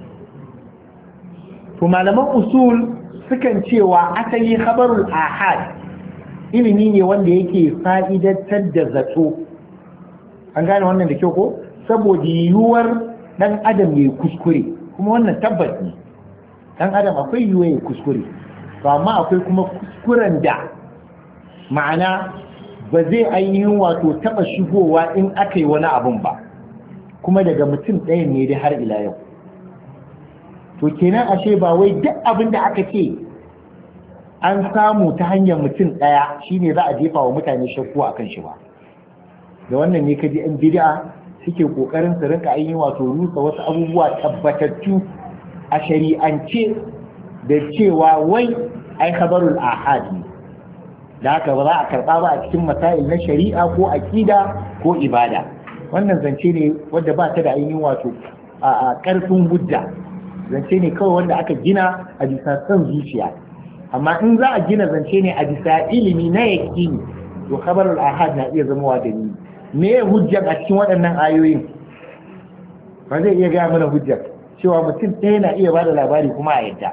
to malaman usul sukan cewa asali khabarul ahad ilimi ne wanda yake fa'idantar da zato an gane wannan da kyau ko saboda yiwuwar dan adam ya kuskure kuma wannan tabbas ne dan adam akwai yiwuwar ya kuskure to amma akwai kuma kuskuren da ma'ana ba zai ainihin wato taba shigowa in aka yi wani abun ba kuma daga mutum ɗaya ne dai har ila yau to kenan ashe ba wai duk abin da aka ce an samu ta hanyar mutum ɗaya shine za a jefa wa mutane shakku a kan shi ba da wannan ne kaji yan bid'a suke kokarin su rinka ainihin wato rusa wasu abubuwa tabbatattu a shari'ance da cewa wai ai khabarul ahad ne da haka ba za a karɓa ba a cikin masail na shari'a ko aqida ko ibada wannan zance ne wanda ba ta da ainihin wato a ƙarfin hujja zance ne kawai wanda aka gina a bisa son zuciya amma in za a gina zance ne a bisa ilimi na yaqini to khabarul ahad na iya zama wa dalili me ya hujjar a cikin waɗannan ayoyin ba zai iya gaya mana hujjar cewa mutum ɗaya na iya bada labari kuma a yadda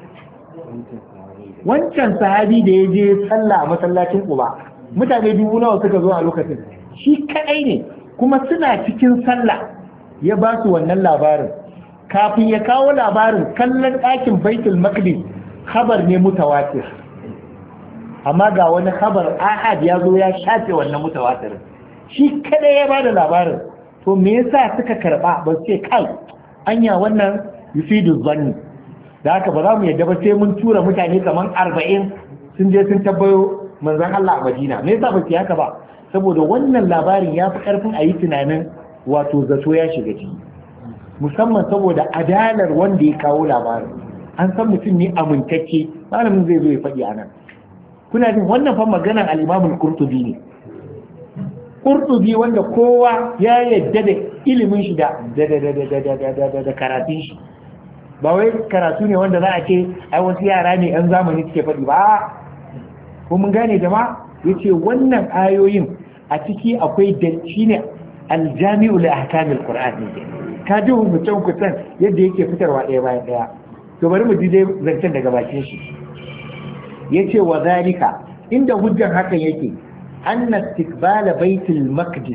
wancan sahabi da ya je sallah a masallacin Quba mutane dubu nawa suka zo a lokacin shi kadai ne kuma suna cikin sallah ya ba su wannan labarin kafin ya kawo labarin kallon ɗakin baitul maqdis khabar ne mutawatir amma ga wani khabar ahad ya zo ya shafe wannan mutawatir shi kadai ya bada labarin to me yasa suka karba ba su ce kai anya wannan yufidu zanni da haka ba za mu yadda ba sai mun tura mutane kamar arba'in sun je sun tabbayo manzon Allah a Madina me yasa ba su haka ba saboda wannan labarin ya fi karfin a yi tunanin wato zato ya shiga ciki musamman saboda adalar wanda ya kawo labarin an san mutum ne amintacce malamin zai zo ya faɗi a nan kuna jin wannan fa maganar al-Imam al-Qurtubi ne Qurtubi wanda kowa ya yadda da ilimin shi da da da da da da karatun shi ba wai karatu ne wanda za a ce ai wasu yara ne yan zamani suke faɗi ba ko mun gane jama'a yace wannan ayoyin a ciki akwai da shine aljami'u li ahkamil qur'an ne ka ji hukuncin kusan yadda yake fitarwa ɗaya bayan ɗaya to bari mu ji dai zancen daga bakin shi yace wa zalika inda hujjan hakan yake anna istiqbala baitul maqdis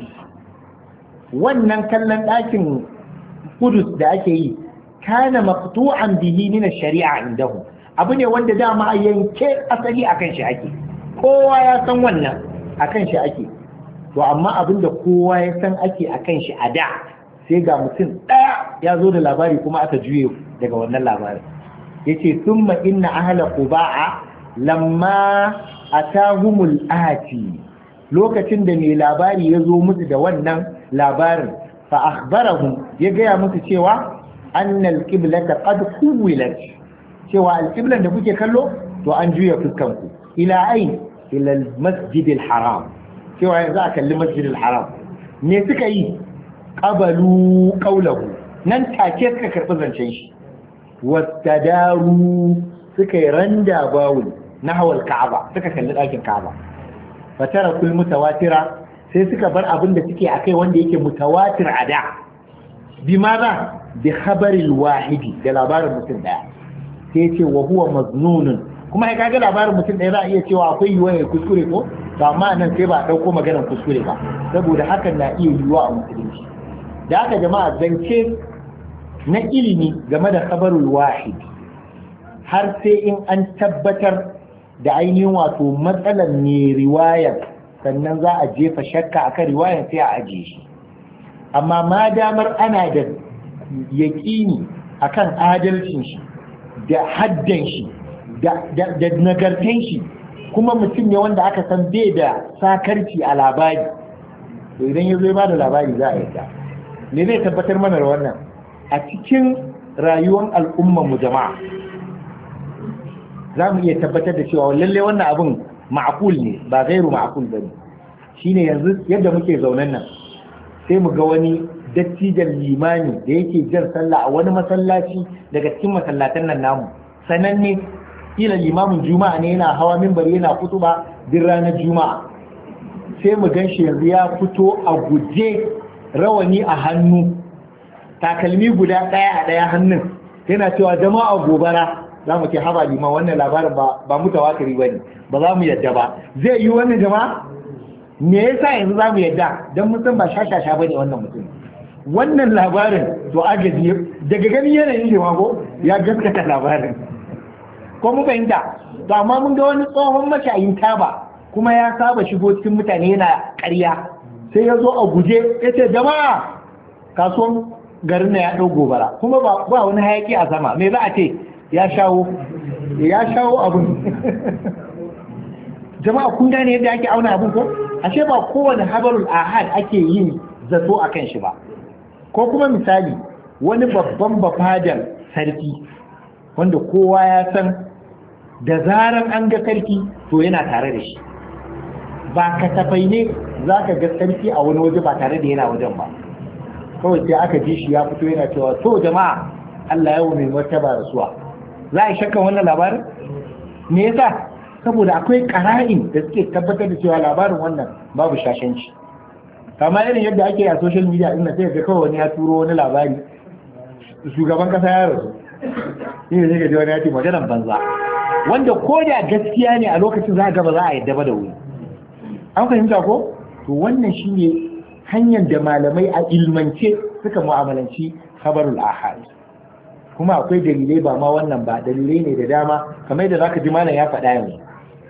wannan kallon ɗakin Qudus da ake yi kana maqtu'an bihi min ash-shari'a indahu abu ne wanda dama yanke asali akan shi ake kowa ya san wannan akan shi ake to amma abinda kowa ya san ake akan shi a da sai ga mutum daya ya zo da labari kuma aka juye daga wannan labarin yace thumma inna ahla quba'a lamma atahumul ati lokacin da mai labari ya zo musu da wannan labarin fa akhbarahum ya gaya musu cewa annal qiblata qad huwilat cewa alqiblan da kuke kallo to an juya fuskan ku ila ai ila almasjid alharam cewa yanzu a kalli masjid alharam me suka yi qabalu qawlahu nan take suka karbi zancen shi wastadaru suka yi randa bawul nahwal ka'aba suka kalli dakin ka'aba fatara kul mutawatira sai suka bar abin da suke akai wanda yake mutawatir a da bi maza bi khabaril wahidi da labarin mutum daya sai ce wa huwa maznunun, kuma ya kaga labarin mutum ɗaya za a iya cewa akwai yiwuwa ya kuskure ko, to amma nan sai ba a ɗauko maganar kuskure ba, saboda hakan na iya yiwuwa a musulunci. Da haka jama'a, zance na ilimi game da khabarul wahid har sai in an tabbatar da ainihin wato matsalar ne riwayar, sannan za a jefa shakka akan riwayar sai a ajiye shi. Amma ma damar ana da yaƙini akan adalcin shi da haddan shi da nagartan shi, kuma mutum ne wanda aka san bai da sakarci a labari, to idan ya zo ba da labari za a yarda. Me zai tabbatar mana da wannan? A cikin rayuwar al'ummar mu jama'a za mu iya tabbatar da cewa lalle wannan abin ma'akul ne, ba gairu ma'akul ba ne. Shine yanzu yadda muke zaunen nan, sai mu ga wani dattijan limani da yake jan sallah a wani masallaci daga cikin masallatan nan namu sananne, kila limamin juma'a ne, yana hawa minbari yana kutuba din ranar juma'a, sai mu gan shi yanzu ya fito a guje, rawani a hannu, takalmi guda ɗaya a ɗaya hannun, yana cewa jama'a gobara. Za mu ce haba liman, wannan labarin ba ba mutawatiri ba ne, ba za mu yadda ba. Zai yi wannan jama'a? Me yasa yanzu za mu yadda? Don mun san ba shashasha ba ne wannan mutum. Wannan labarin to agaji daga gani yanayin shi ko ya gaskata labarin. Ko mu fahimta? To amma mun ga wani tsohon mashayin taba kuma ya saba shigo cikin mutane yana ƙarya. Sai ya zo a guje ya ce jama'a kasuwan garin na ya ɗau gobara, kuma ba wani hayaki a sama. Me za a ce? Ya shawo ya shawo abin. Jama'a kun gane yadda ake auna abin ko? Ashe ba kowane habarul ahad ake yin zato a kan shi ba. Ko kuma misali wani babban bafadan sarki wanda kowa ya san da zaran an ga sarki to yana tare da shi, ba kasafai ne za ka ga sarki a wani waje ba tare da yana wajen ba. Kawai sai aka ji shi ya fito yana cewa to jama'a Allah ya mai martaba rasuwa. Za a yi shakkan wannan labarin? Me yasa? Saboda akwai ƙara'in da suke tabbatar da cewa labarin wannan babu shashanci. Kama irin yadda ake a social media ɗin sai ga kawai wani ya turo wani labari shugaban kasa ya rasu, shi ne sai ga ji wani ya ce maganar banza, wanda ko da gaskiya ne a lokacin za a ga ba za a yadda ba da wuri. An fahimta ko? To wannan shi ne hanyar da malamai a ilmance suka mu'amalanci khabarul ahad. Kuma akwai dalilai ba ma wannan ba, dalilai ne da dama, kamar yadda zaka ji malam ya faɗa yanzu.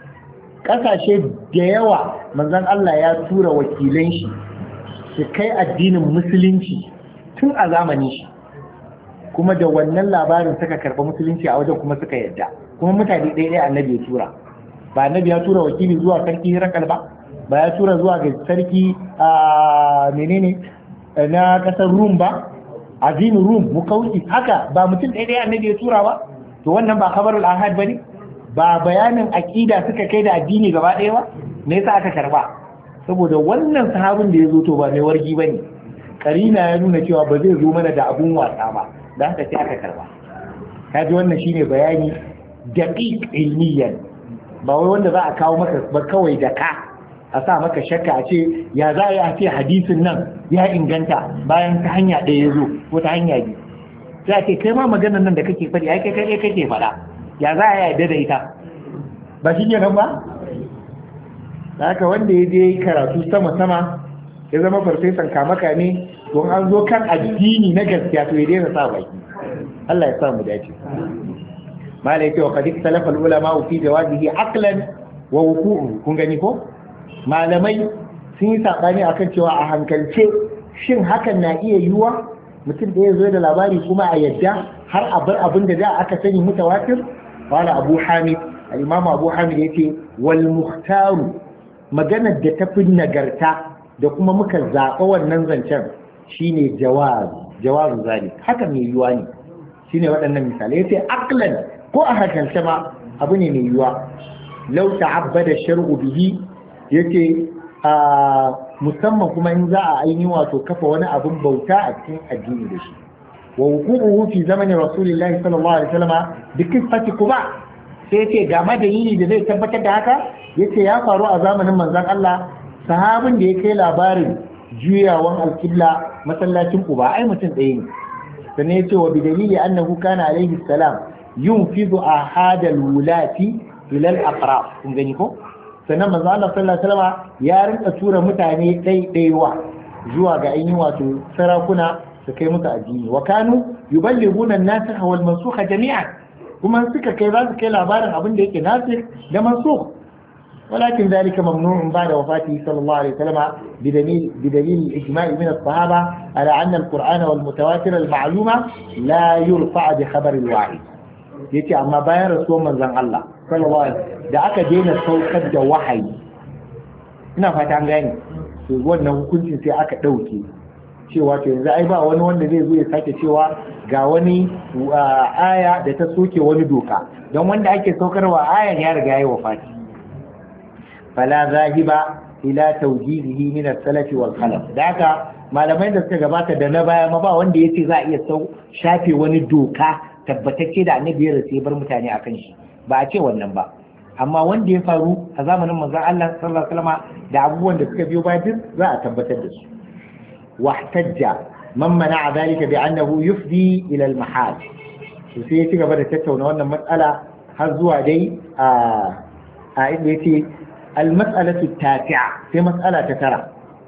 Ƙasashe da yawa manzon Allah ya tura wakilan shi su kai addinin musulunci tun a zamanin shi, kuma da wannan labarin suka karɓa musulunci a wajen kuma suka yadda, kuma mutane ɗaya ɗaya annabi ya tura. Ba annabi ya tura wakili zuwa sarki Hirakal ba, ba ya tura zuwa ga sarki a menene na ƙasar Rum ba, azinu Rum Mukauki, haka ba mutum ɗaya ɗaya annabi ya tura ba. To wannan ba khabarul ahad bane, ba bayanin aqida suka kai da addini gaba ɗaya ba. Me yasa aka karba? Saboda wannan sahabin da ya zo to ba mai wargi bane, karina ya nuna cewa ba zai zo mana da abun wasa ba, da haka sai aka karba. Kaji wannan shine bayani daqiq ilmiyan, ba wai wanda za a kawo maka ba kawai da ka a sa maka shakka a ce ya za a ce hadisin nan ya inganta bayan ta hanya ɗaya ya zo ko ta hanya biyu. Sai a ce kai ma maganar nan da kake faɗi ai kai kai kake faɗa, ya za a yarda da ita? Ba shi ne nan ba? Da haka wanda ya je karatu sama-sama ya zama farfesan kamaka ne, don an zo kan addini na gaskiya to ya daina sa baki. Allah ya sa mu dace. Malai ce wa qad ikhtalafa al-ulama fi jawazihi aqlan wa wuqu'u. Kun gani ko? Malamai sun yi sabani akan cewa a hankalce shin hakan na iya yiwuwa mutum da ya zo da labari kuma a yadda har a bar abin da da aka sani mutawatir? Wala Abu Hamid, al-Imam Abu Hamid yace wal muhtaru, maganar da tafi nagarta da kuma muka zaɓa wannan zancen shine jawaz jawazu zalik, haka mai yiwuwa ne. Shine waɗannan misalai yace aqlan ko a hankalce ma abu ne mai yiwuwa. Law ta'abbada shar'u bihi, yace a musamman kuma in za a ainihin wato kafa wani abin bauta a cikin addini da shi. Wa wuqu'uhu fi zamanin Rasulullahi sallallahu alaihi wasallam bi qissati Quba, sai yace ga madalili da zai tabbatar da haka, yace ya faru a zamanin manzon Allah, sahabin da ya kai labarin juyawan alqibla masallacin Quba ai mutum ɗaya ne. Sannan yace wa bi dalili annahu kana alaihi salam yunfidu ahadal wulati ila al-aqrab kun gani ko sannan manzo Allah sallallahu alaihi wasallam ya rinka tura mutane ɗaiɗaiwa zuwa ga ainihin wato sarakuna su kai musu addini wa kanu yuballighuna an-nasikha wal mansukha jami'an kuma suka kai za su kai labarin abin da yake nasikh da mansukh ولكن ذلك ممنوع بعد وفاته صلى الله عليه وسلم بدليل بدليل الإجماع من الصحابة على أن القرآن والمتواتر المعلومة لا يرفع بخبر الواحد. يتي أما باين رسول من زن الله صلى الله عليه وسلم da aka daina saukar da wahayi ina fata an gane to wannan hukuncin sai aka ɗauke cewa to yanzu ai ba wani wanda zai zo ya sake cewa ga wani aya da ta soke wani doka don wanda ake saukarwa ayan ya riga ya yi wafati fala zahiba ila tawjihihi min as-salaf wal khalaf da haka malamai da suka gabata da na baya ma ba wanda yace za a iya sau shafe wani doka tabbatacce da annabi ya rasu bar mutane akan shi ba a ce wannan ba amma wanda ya faru a zamanin manzon Allah sallallahu alaihi wasallam da abubuwan da suka biyo baya duk za a tabbatar da su wahtajja man mana'a dhalika bi annahu yufdi ila al-mahal sai ya ci gaba da tattauna wannan matsala har zuwa dai a a inda yace المسألة التاسعة في مسألة ترى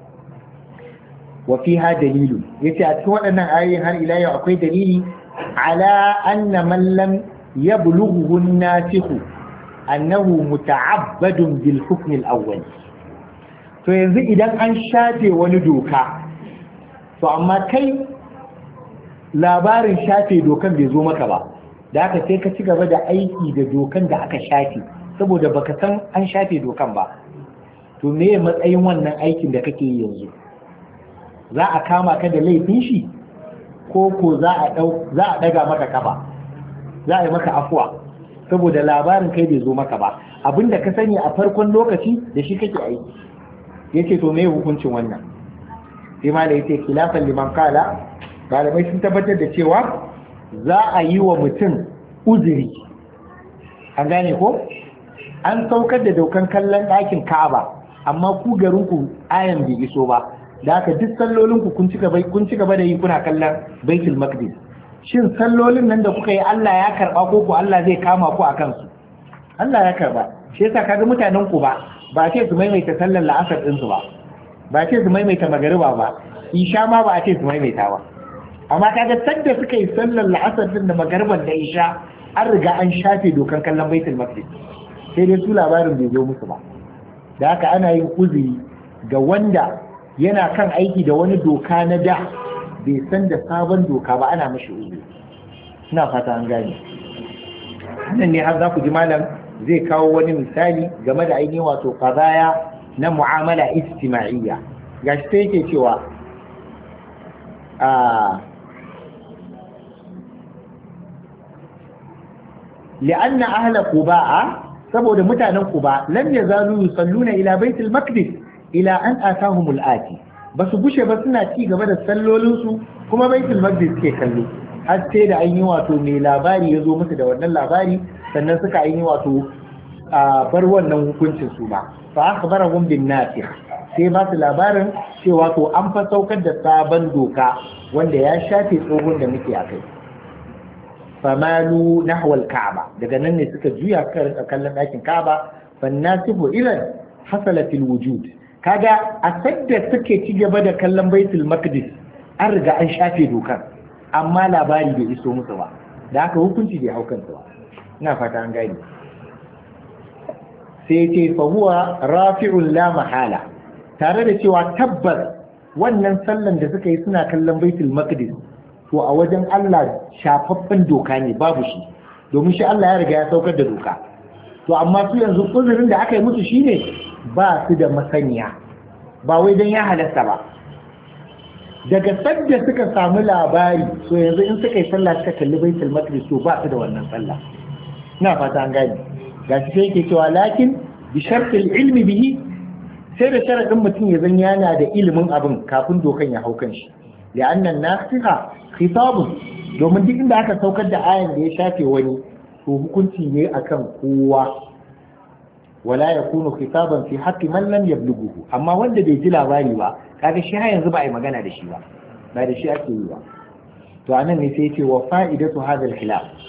وفيها دليل يتأتون أن آية هل إلهي أقوي دليل على أن من لم يبلغه الناسخ أنه متعبد بالحكم الأول فينزل إذا أن شاتي وندوكا فأما كي labarin shafe dokan bai zo maka ba da haka sai ka ci gaba da aiki da dokan da aka shafe saboda baka san an shafe dokan ba to me matsayin wannan aikin da kake yi yanzu za a kama ka da laifin shi ko ko za a dau za a daga maka kafa za a yi maka afuwa saboda labarin kai bai zo maka ba abinda ka sani a farkon lokaci da shi kake aiki yace to me hukuncin wannan sai ma da yace khilafan liman qala malamai sun tabbatar da cewa za a yi wa mutum uzuri an gane ko an saukar da dokan kallon ɗakin Ka'aba amma ku garinku ayan bai iso ba da haka duk sallolinku kun ci gaba kun ci gaba da yi kuna kallon Baitul Maqdis shin sallolin nan da kuka yi Allah ya karba ko ku Allah zai kama ku akan su Allah ya karba shi yasa kaga mutanen ku ba ba ce su maimaita sallar la'asar din su ba ba ce su maimaita magariba ba isha ma ba a ce su maimaita ba amma kaga tanda suka yi sallar la'asar din da magariban da isha an riga an shafe dokan kallon Baitul Maqdis sai dai su labarin bai zo musu ba da haka ana yin uzuri ga wanda yana kan aiki da wani doka na da bai san da sabon doka ba ana mashi uzuri ina fata an gane nan ne har za ku ji malam zai kawo wani misali game da ainihin wato qadaya na mu'amala ijtima'iyya gashi sai yake cewa a لأن أهل قباء saboda mutanen Quba lam yazalu yusalluna ila Baitul Maqdis ila an atahumul ati basu gushe ba suna ci gaba da sallolin su kuma Baitul Maqdis ke kallo har sai da an yi wato mai labari ya zo musu da wannan labari sannan suka yi wato a bar wannan hukuncin su ba fa akhbarahum bin nasikh sai ba su labarin cewa to an fa saukar da sabon doka wanda ya shafe tsohon da muke akai famalu nahwal ka'aba daga nan ne suka juya kan kallon ɗakin ka'aba fannasibu idan hasala fil wujud kaga a sadda suke ci gaba da kallon baitul maqdis an riga an shafe dokar amma labari bai iso musu ba da haka hukunci bai hau kansu ba ina fata an gane sai ce fa huwa rafi'un la mahala tare da cewa tabbas wannan sallan da suka yi suna kallon baitul maqdis to a wajen Allah shafaffen doka ne babu shi domin shi Allah ya riga ya saukar da doka to amma su yanzu uzurin da aka yi musu shine ba su da masaniya ba wai dan ya halasta ba daga sadda suka samu labari so yanzu in suka yi sallah suka kalli baitul maqdis to ba su da wannan sallah ina fata an gane gashi sai yake cewa lakin bi shartil ilmi bihi sai da sharadin mutum ya zan yana da ilimin abin kafin dokan ya hau kan shi li'anna an-nasikha khitabun domin duk inda aka saukar da ayan da ya shafe wani to hukunci ne akan kowa wala yakunu khitaban fi haqqi man lam yablughu amma wanda bai ji labari ba kaga shi har yanzu ba a yi magana da shi ba ba da shi ake yi ba to anan ne sai yace wa fa'idatu hadha al-khilaf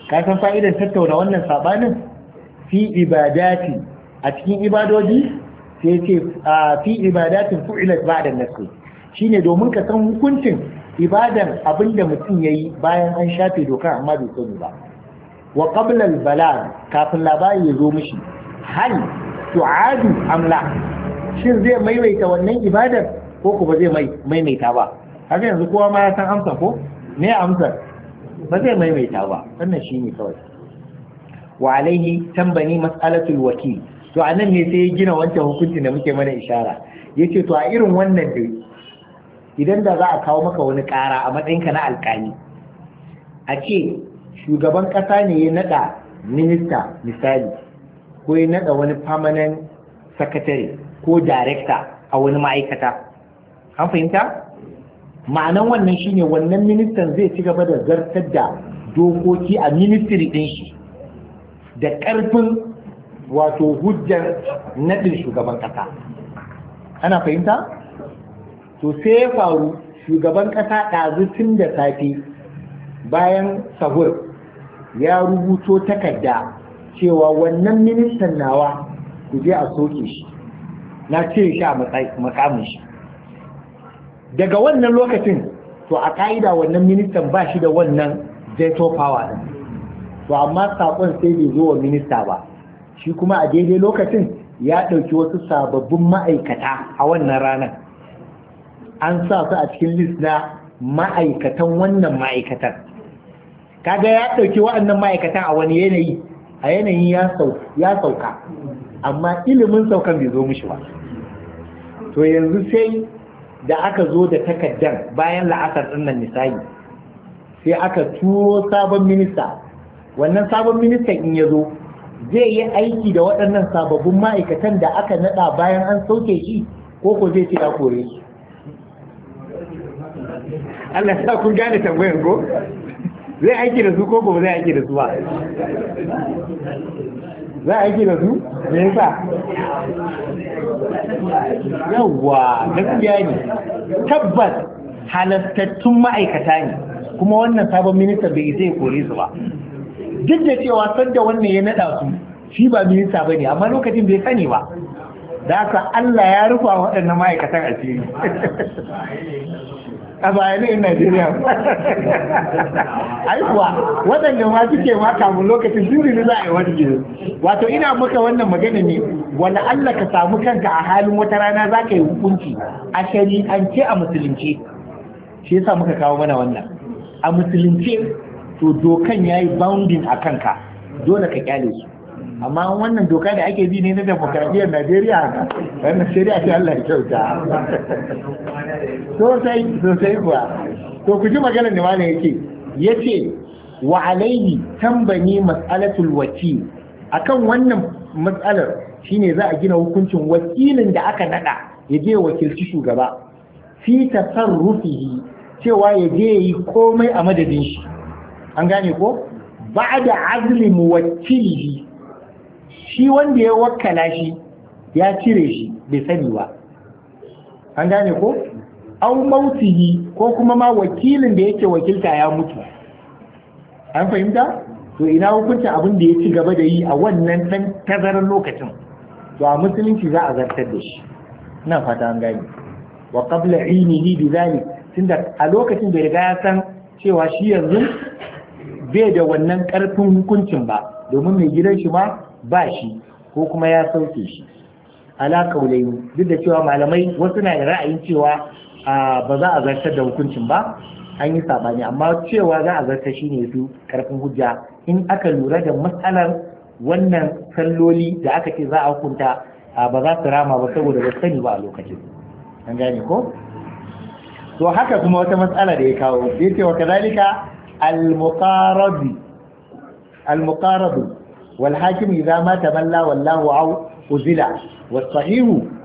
ka san fa'idan tattauna wannan sabanin fi ibadati a cikin ibadoji sai ce fi ibadatin fu'ilat ba'da an-nasr shine domin ka san hukuncin ibadan abinda mutum yayi bayan an shafe dokar amma bai sani ba wa qabla al-balagh kafin labari ya zo mishi hal tu'adu am la shin zai maimaita wannan ibadar ko kuma zai maimaita ba haka yanzu kowa ma ya san amsa ko me amsar ba zai maimaita ba wannan shine kawai wa alaihi tambani mas'alatul wakil to anan ne sai ya gina wancan hukuncin da muke mana ishara yace to a irin wannan dai idan da za a kawo maka wani ƙara a matsayinka na alƙali a ce shugaban ƙasa ne ya naɗa minista misali ko ya naɗa wani permanent secretary ko director a wani ma'aikata an fahimta ma'anan wannan shine wannan ministan zai ci gaba da zartar da dokoki a ministry ɗin shi da ƙarfin wato hujjar naɗin shugaban ƙasa ana fahimta to sai ya faru shugaban ƙasa ɗazu tun da safe bayan sahur ya rubuto takarda cewa wannan ministan nawa ku je a soke shi na cire shi a makamin shi daga wannan lokacin to a ka'ida wannan ministan ba shi da wannan veto power ɗin to amma saƙon sai bai zo wa minista ba shi kuma a daidai lokacin ya ɗauki wasu sababbin ma'aikata a wannan ranar an sa su a cikin list na ma'aikatan wannan ma'aikatan kaga ya ɗauki waɗannan ma'aikatan a wani yanayi a yanayi ya sauka amma ilimin saukan bai zo mishi ba to yanzu sai da aka zo da takaddan bayan la'asar ɗin nan misali sai aka turo sabon minista wannan sabon ministan in ya zo zai yi aiki da waɗannan sababbin ma'aikatan da aka naɗa bayan an sauke shi ko ko zai ce ya kore shi Allah ya sa kun gane tambayar ko zai aiki da su ko ko zai aiki da su ba zai aiki da su me yasa yawa gaskiya ne tabbas halastattun ma'aikata ne kuma wannan sabon minista bai isa ya kore su ba duk da cewa sanda wannan ya nada su shi ba minista bane amma lokacin bai sani ba da haka Allah ya rufa waɗannan ma'aikatan asiri a bayanin Najeriya ai kuwa waɗanda ma suke ma kamun lokacin juri ne za a yi wani gizo wato ina maka wannan magana ne wala Allah ka samu kanka a halin wata rana za ka yi hukunci a shari'ance a musulunci shi yasa muka kawo mana wannan a musulunci to dokan ya yi bounding a kanka dole ka kyale su amma wannan doka da ake bi ne na demokradiyyar Najeriya haka wannan shari'a ce Allah ya kyauta sosai sosai kuwa to ku ji maganar da malam yake yace wa alaihi tambani mas'alatul wakil akan wannan matsalar shine za a gina hukuncin wakilin da aka nada ya je wakilci shugaba fi tasarrufihi cewa ya je yi komai a madadin shi an gane ko ba'da azli muwakkilihi shi wanda ya wakkala shi ya cire shi bai sani ba an gane ko au mautihi ko kuma ma wakilin da yake wakilta ya mutu an fahimta to ina hukuncin abin da ya ci gaba da yi a wannan dan tazarar lokacin to a musulunci za a zartar da shi ina fata an gane wa qabla ilmihi bi zalik tunda a lokacin da riga ya san cewa shi yanzu bai da wannan karfin hukuncin ba domin mai gidan shi ma ba shi ko kuma ya sauke shi ala kaulai duk da cewa malamai wasu na da ra'ayin cewa ba za a zartar da hukuncin ba an yi sabani amma cewa za a zartar shi ne su karfin hujja in aka lura da matsalar wannan salloli da aka ce za a hukunta ba za su rama ba saboda ba sani ba a lokacin an gane ko to haka kuma wata matsala da ya kawo yace wa kadalika al-muqarabi al-muqarabi والحاكم إذا ما تملى والله أو أزلا والصحيح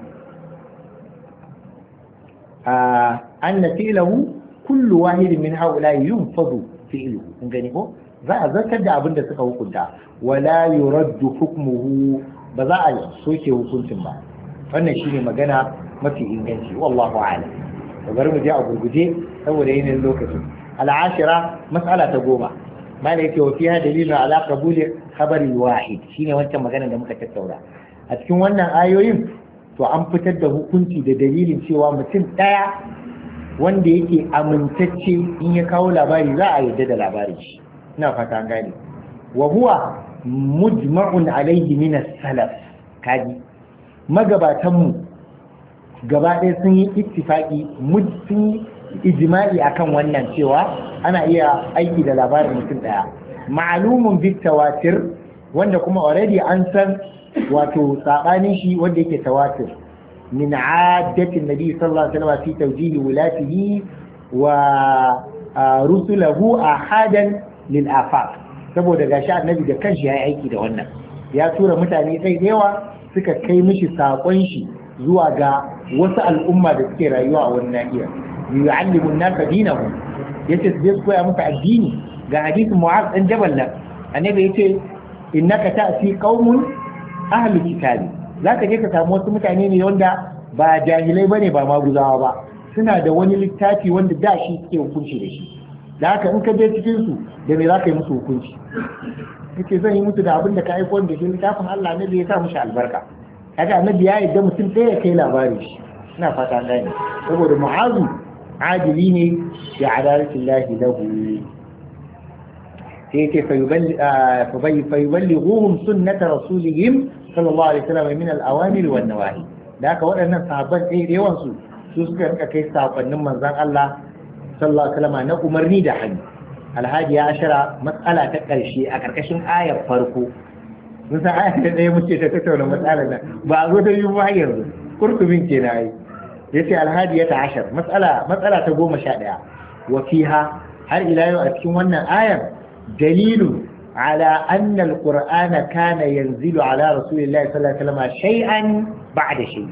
آه أن فعله كل واحد من هؤلاء ينفض فعله نغنيكو za a zartar da abin da suka hukunta wala yuraddu hukmuhu ba za a soke hukuncin ba wannan shine magana mafi inganci wallahu a'lam to bari mu je a gurguje saboda yanayin lokacin al'ashira mas'ala ta goma malai yake wa fiha dalilun ala qabuli khabari wahid shine wancan magana da muka tattauna a cikin wannan ayoyin to an fitar da hukunci da dalilin cewa mutum daya wanda yake amintacce in ya kawo labari za a yarda da labarin shi ina fata an gane wa huwa mujma'un alayhi min as-salaf kaji magabatan mu gaba ɗaya sun yi ittifaqi sun ijma'i akan wannan cewa ana iya aiki da labarin mutum daya ma'lumun bit tawatir wanda kuma already an san wato sabanin shi wanda yake tawatir min aadati nabi sallallahu alaihi wasallam fi tawjih wulatihi wa rusulahu ahadan lil afaq saboda gashi annabi da kanshi yayi aiki da wannan ya tura mutane sai da yawa suka kai mishi sakon shi zuwa ga wasu al'umma da suke rayuwa a wannan nahiyar yu'allimu an-nasa dinahum yace su je su koya musu addini ga hadisin Mu'adh dan Jabal nan annabi yace innaka ta'ti qaumun ahli kitabi zaka je ka samu wasu mutane ne wanda ba jahilai bane ba maguzawa ba suna da wani littafi wanda da shi suke hukunci da shi da haka in ka je cikin su da me zaka yi musu hukunci yace zan yi musu da abin da ka aiko da shi littafin Allah ne da ya sa mushi albarka kaga annabi ya yadda mutum ɗaya ya kai labari shi ina fata an gane saboda Mu'adh adili ne ya adalatin lahi lahu sai ce fayuballighuhum sunnata rasulihim sallallahu alaihi wasallam min al-awamir wan nawahi da haka waɗannan sahabban ɗaya da yawan su su suka rika kai sakonnin manzon Allah sallallahu alaihi wasallam na umarni da hani alhaji ya ashara matsala ta ƙarshe a ƙarƙashin ayar farko mun san ayar da ɗaya muke ta tattauna matsalar nan ba a zo ta yi ba yanzu kurkumin ke na yi yace alhadiyata ashar matsala matsala ta goma sha ɗaya wa fiha har ila yau a cikin wannan ayar dalilu ala anna alqur'ana kana yanzilu ala rasulillahi sallallahu alaihi wasallam shay'an ba'da shay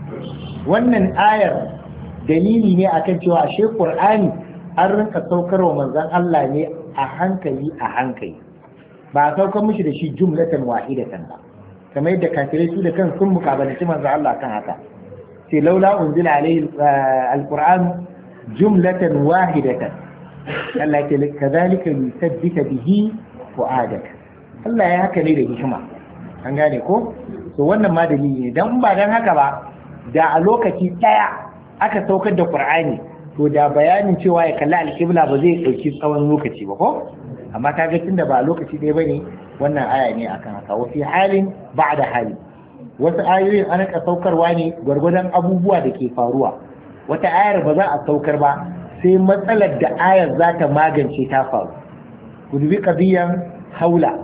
wannan ayar dalili ne akan cewa ashe qur'ani an rinka saukarwa manzon Allah ne a hankali a hankali ba a saukar mishi da shi jumlatan wahidatan ba kamar yadda kafirai su da kan sun mukabalanci manzon Allah kan haka sai laula unzila alaihi alquran jumlatan wahidatan Allah ya ce kadhalika yusabbita bihi fuadak Allah ya haka ne da hikima an gane ko to wannan ma dalili ne dan ba dan haka ba da a lokaci daya aka saukar da qur'ani to da bayanin cewa ya kalli alqibla ba zai dauki tsawon lokaci ba ko amma kaga tunda ba a lokaci ɗaya bane wannan aya ne akan haka wa fi halin ba'da hali wasu ayoyin an ka saukarwa ne gwargwadon abubuwa da ke faruwa wata ayar ba za a saukar ba sai matsalar da ayar za ta magance ta faru ku dubi qadiyan haula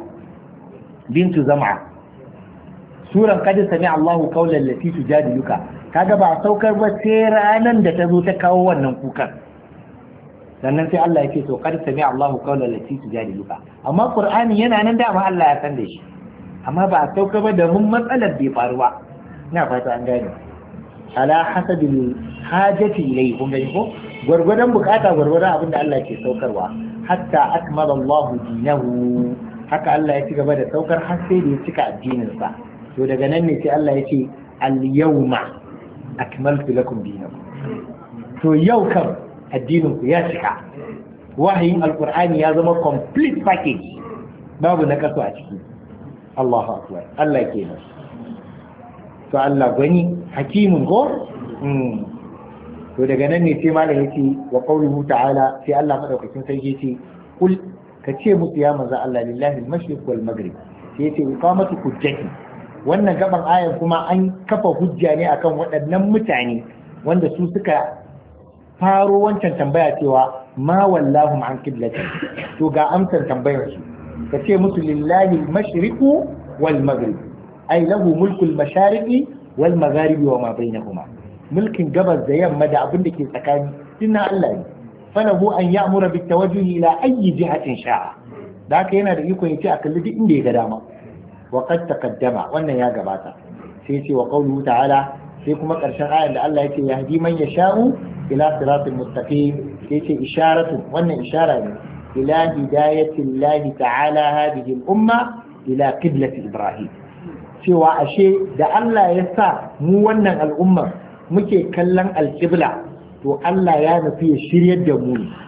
bintu zam'a suran qad sami Allahu qawlan lati tujadiluka kaga ba a saukar ba sai ranan da ta zo ta kawo wannan kukan sannan sai Allah ya ce to qad sami Allahu qawlan lati tujadiluka amma qur'ani yana nan da ma Allah ya san da shi amma ba a sauka ba da mun matsalar bai faru ba ina fata an gane ala hasabil hajati ilayhi kun gani ko gwargwadon bukata gwargwadon abin da Allah ke saukarwa hatta akmala Allah dinahu haka Allah ya ci gaba da saukar har sai da ya cika addinin sa to daga nan ne sai Allah ya ce al yawma akmaltu lakum dinakum to yau kam addinin ku ya cika wahayin alqur'ani ya zama complete package babu na kaso a ciki Allahu akbar Allah kenan to Allah gani hakimun ko to daga nan ne sai malam yace wa qawluhu ta'ala sai Allah madaukakin sarki yace kul ka ce musu ya manzo Allah lillahi al-mashriq wal maghrib sai yace iqamatu hujjati wannan gaban ayan kuma an kafa hujja ne akan waɗannan mutane wanda su suka faro wancan tambaya cewa ma wallahu an qiblati to ga amsar tambayar su ka ce musu lillahi al-mashriqu wal maghrib ay lahu mulku al-mashariqi wal magharibi wa ma bainahuma mulkin gabas da yamma da abin da ke tsakani dinna Allah ne falahu an ya'mura bit tawajjuhi ila ayyi jihatin sha'a da haka yana da iko yace a kalli duk inda ya ga dama wa qad taqaddama wannan ya gabata sai yace wa qawluhu ta'ala sai kuma karshen ayan da Allah yace yahdi man yasha'u ila siratal mustaqim yace isharatu wannan ishara ne ila hidayati Allah ta'ala hadhihi al-umma ila qiblati Ibrahim cewa ashe da Allah ya sa mu wannan al'ummar muke kallon alƙibla to Allah ya nufi ya shiryar da mu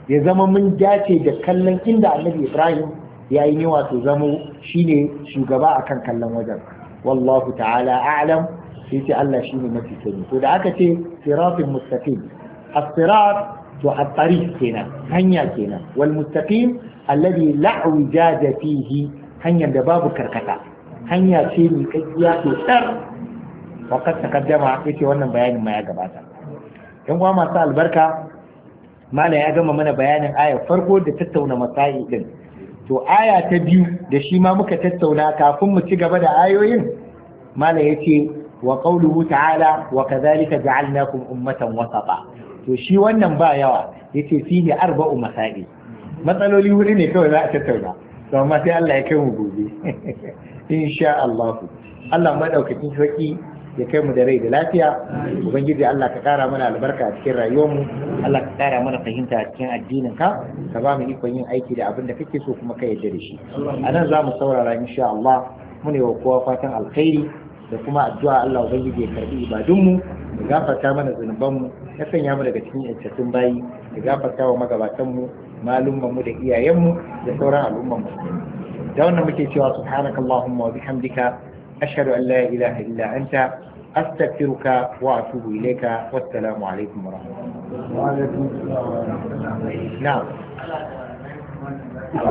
ya zama mun dace da kallon inda annabi Ibrahim ya yi wato zamo shine shugaba akan kallon wajen wallahu ta'ala a'lam sai ce Allah shine mafi sani to da aka ce siratul mustaqim as-sirat to at-tariq kenan hanya kenan wal mustaqim alladhi la wijada fihi hanyar da babu karkata hanya ce mai kakkiya to tsar waqad taqaddama yace wannan bayanin ma ya gabata yan uwa masu albarka malam ya gama mana bayanin ayar farko da tattauna masai din to aya ta biyu da shi ma muka tattauna kafin mu ci gaba da ayoyin malam yace wa qawluhu ta'ala wa kadhalika ja'alnakum ummatan wasata to shi wannan ba yawa yace fihi arba'u masail matsaloli hudu ne kawai za a tattauna to amma sai Allah ya kai mu gobe insha Allah Allah madaukakin sarki ya kai mu da rai da lafiya ubangiji Allah ka kara mana albarka a cikin rayuwarmu Allah ka kara mana fahimta a cikin addinin ka ka ba mu ikon yin aiki da abin da kake so kuma ka yarda da shi a nan za mu saurara insha Allah mu ne wa kowa fatan alkhairi da kuma addu'a Allah ubangiji ya karbi ibadunmu ya gafarta mana zunubanmu ya sanya mu daga cikin yantattun bayi ya gafarta wa magabatanmu malummanmu da iyayenmu da sauran al'umman musulmi da wannan muke cewa subhanakallahumma wa bihamdika ashhadu an la ilaha illa anta أستغفرك وأتوب إليك والسلام عليكم ورحمة الله. وعليكم السلام ورحمة الله. نعم.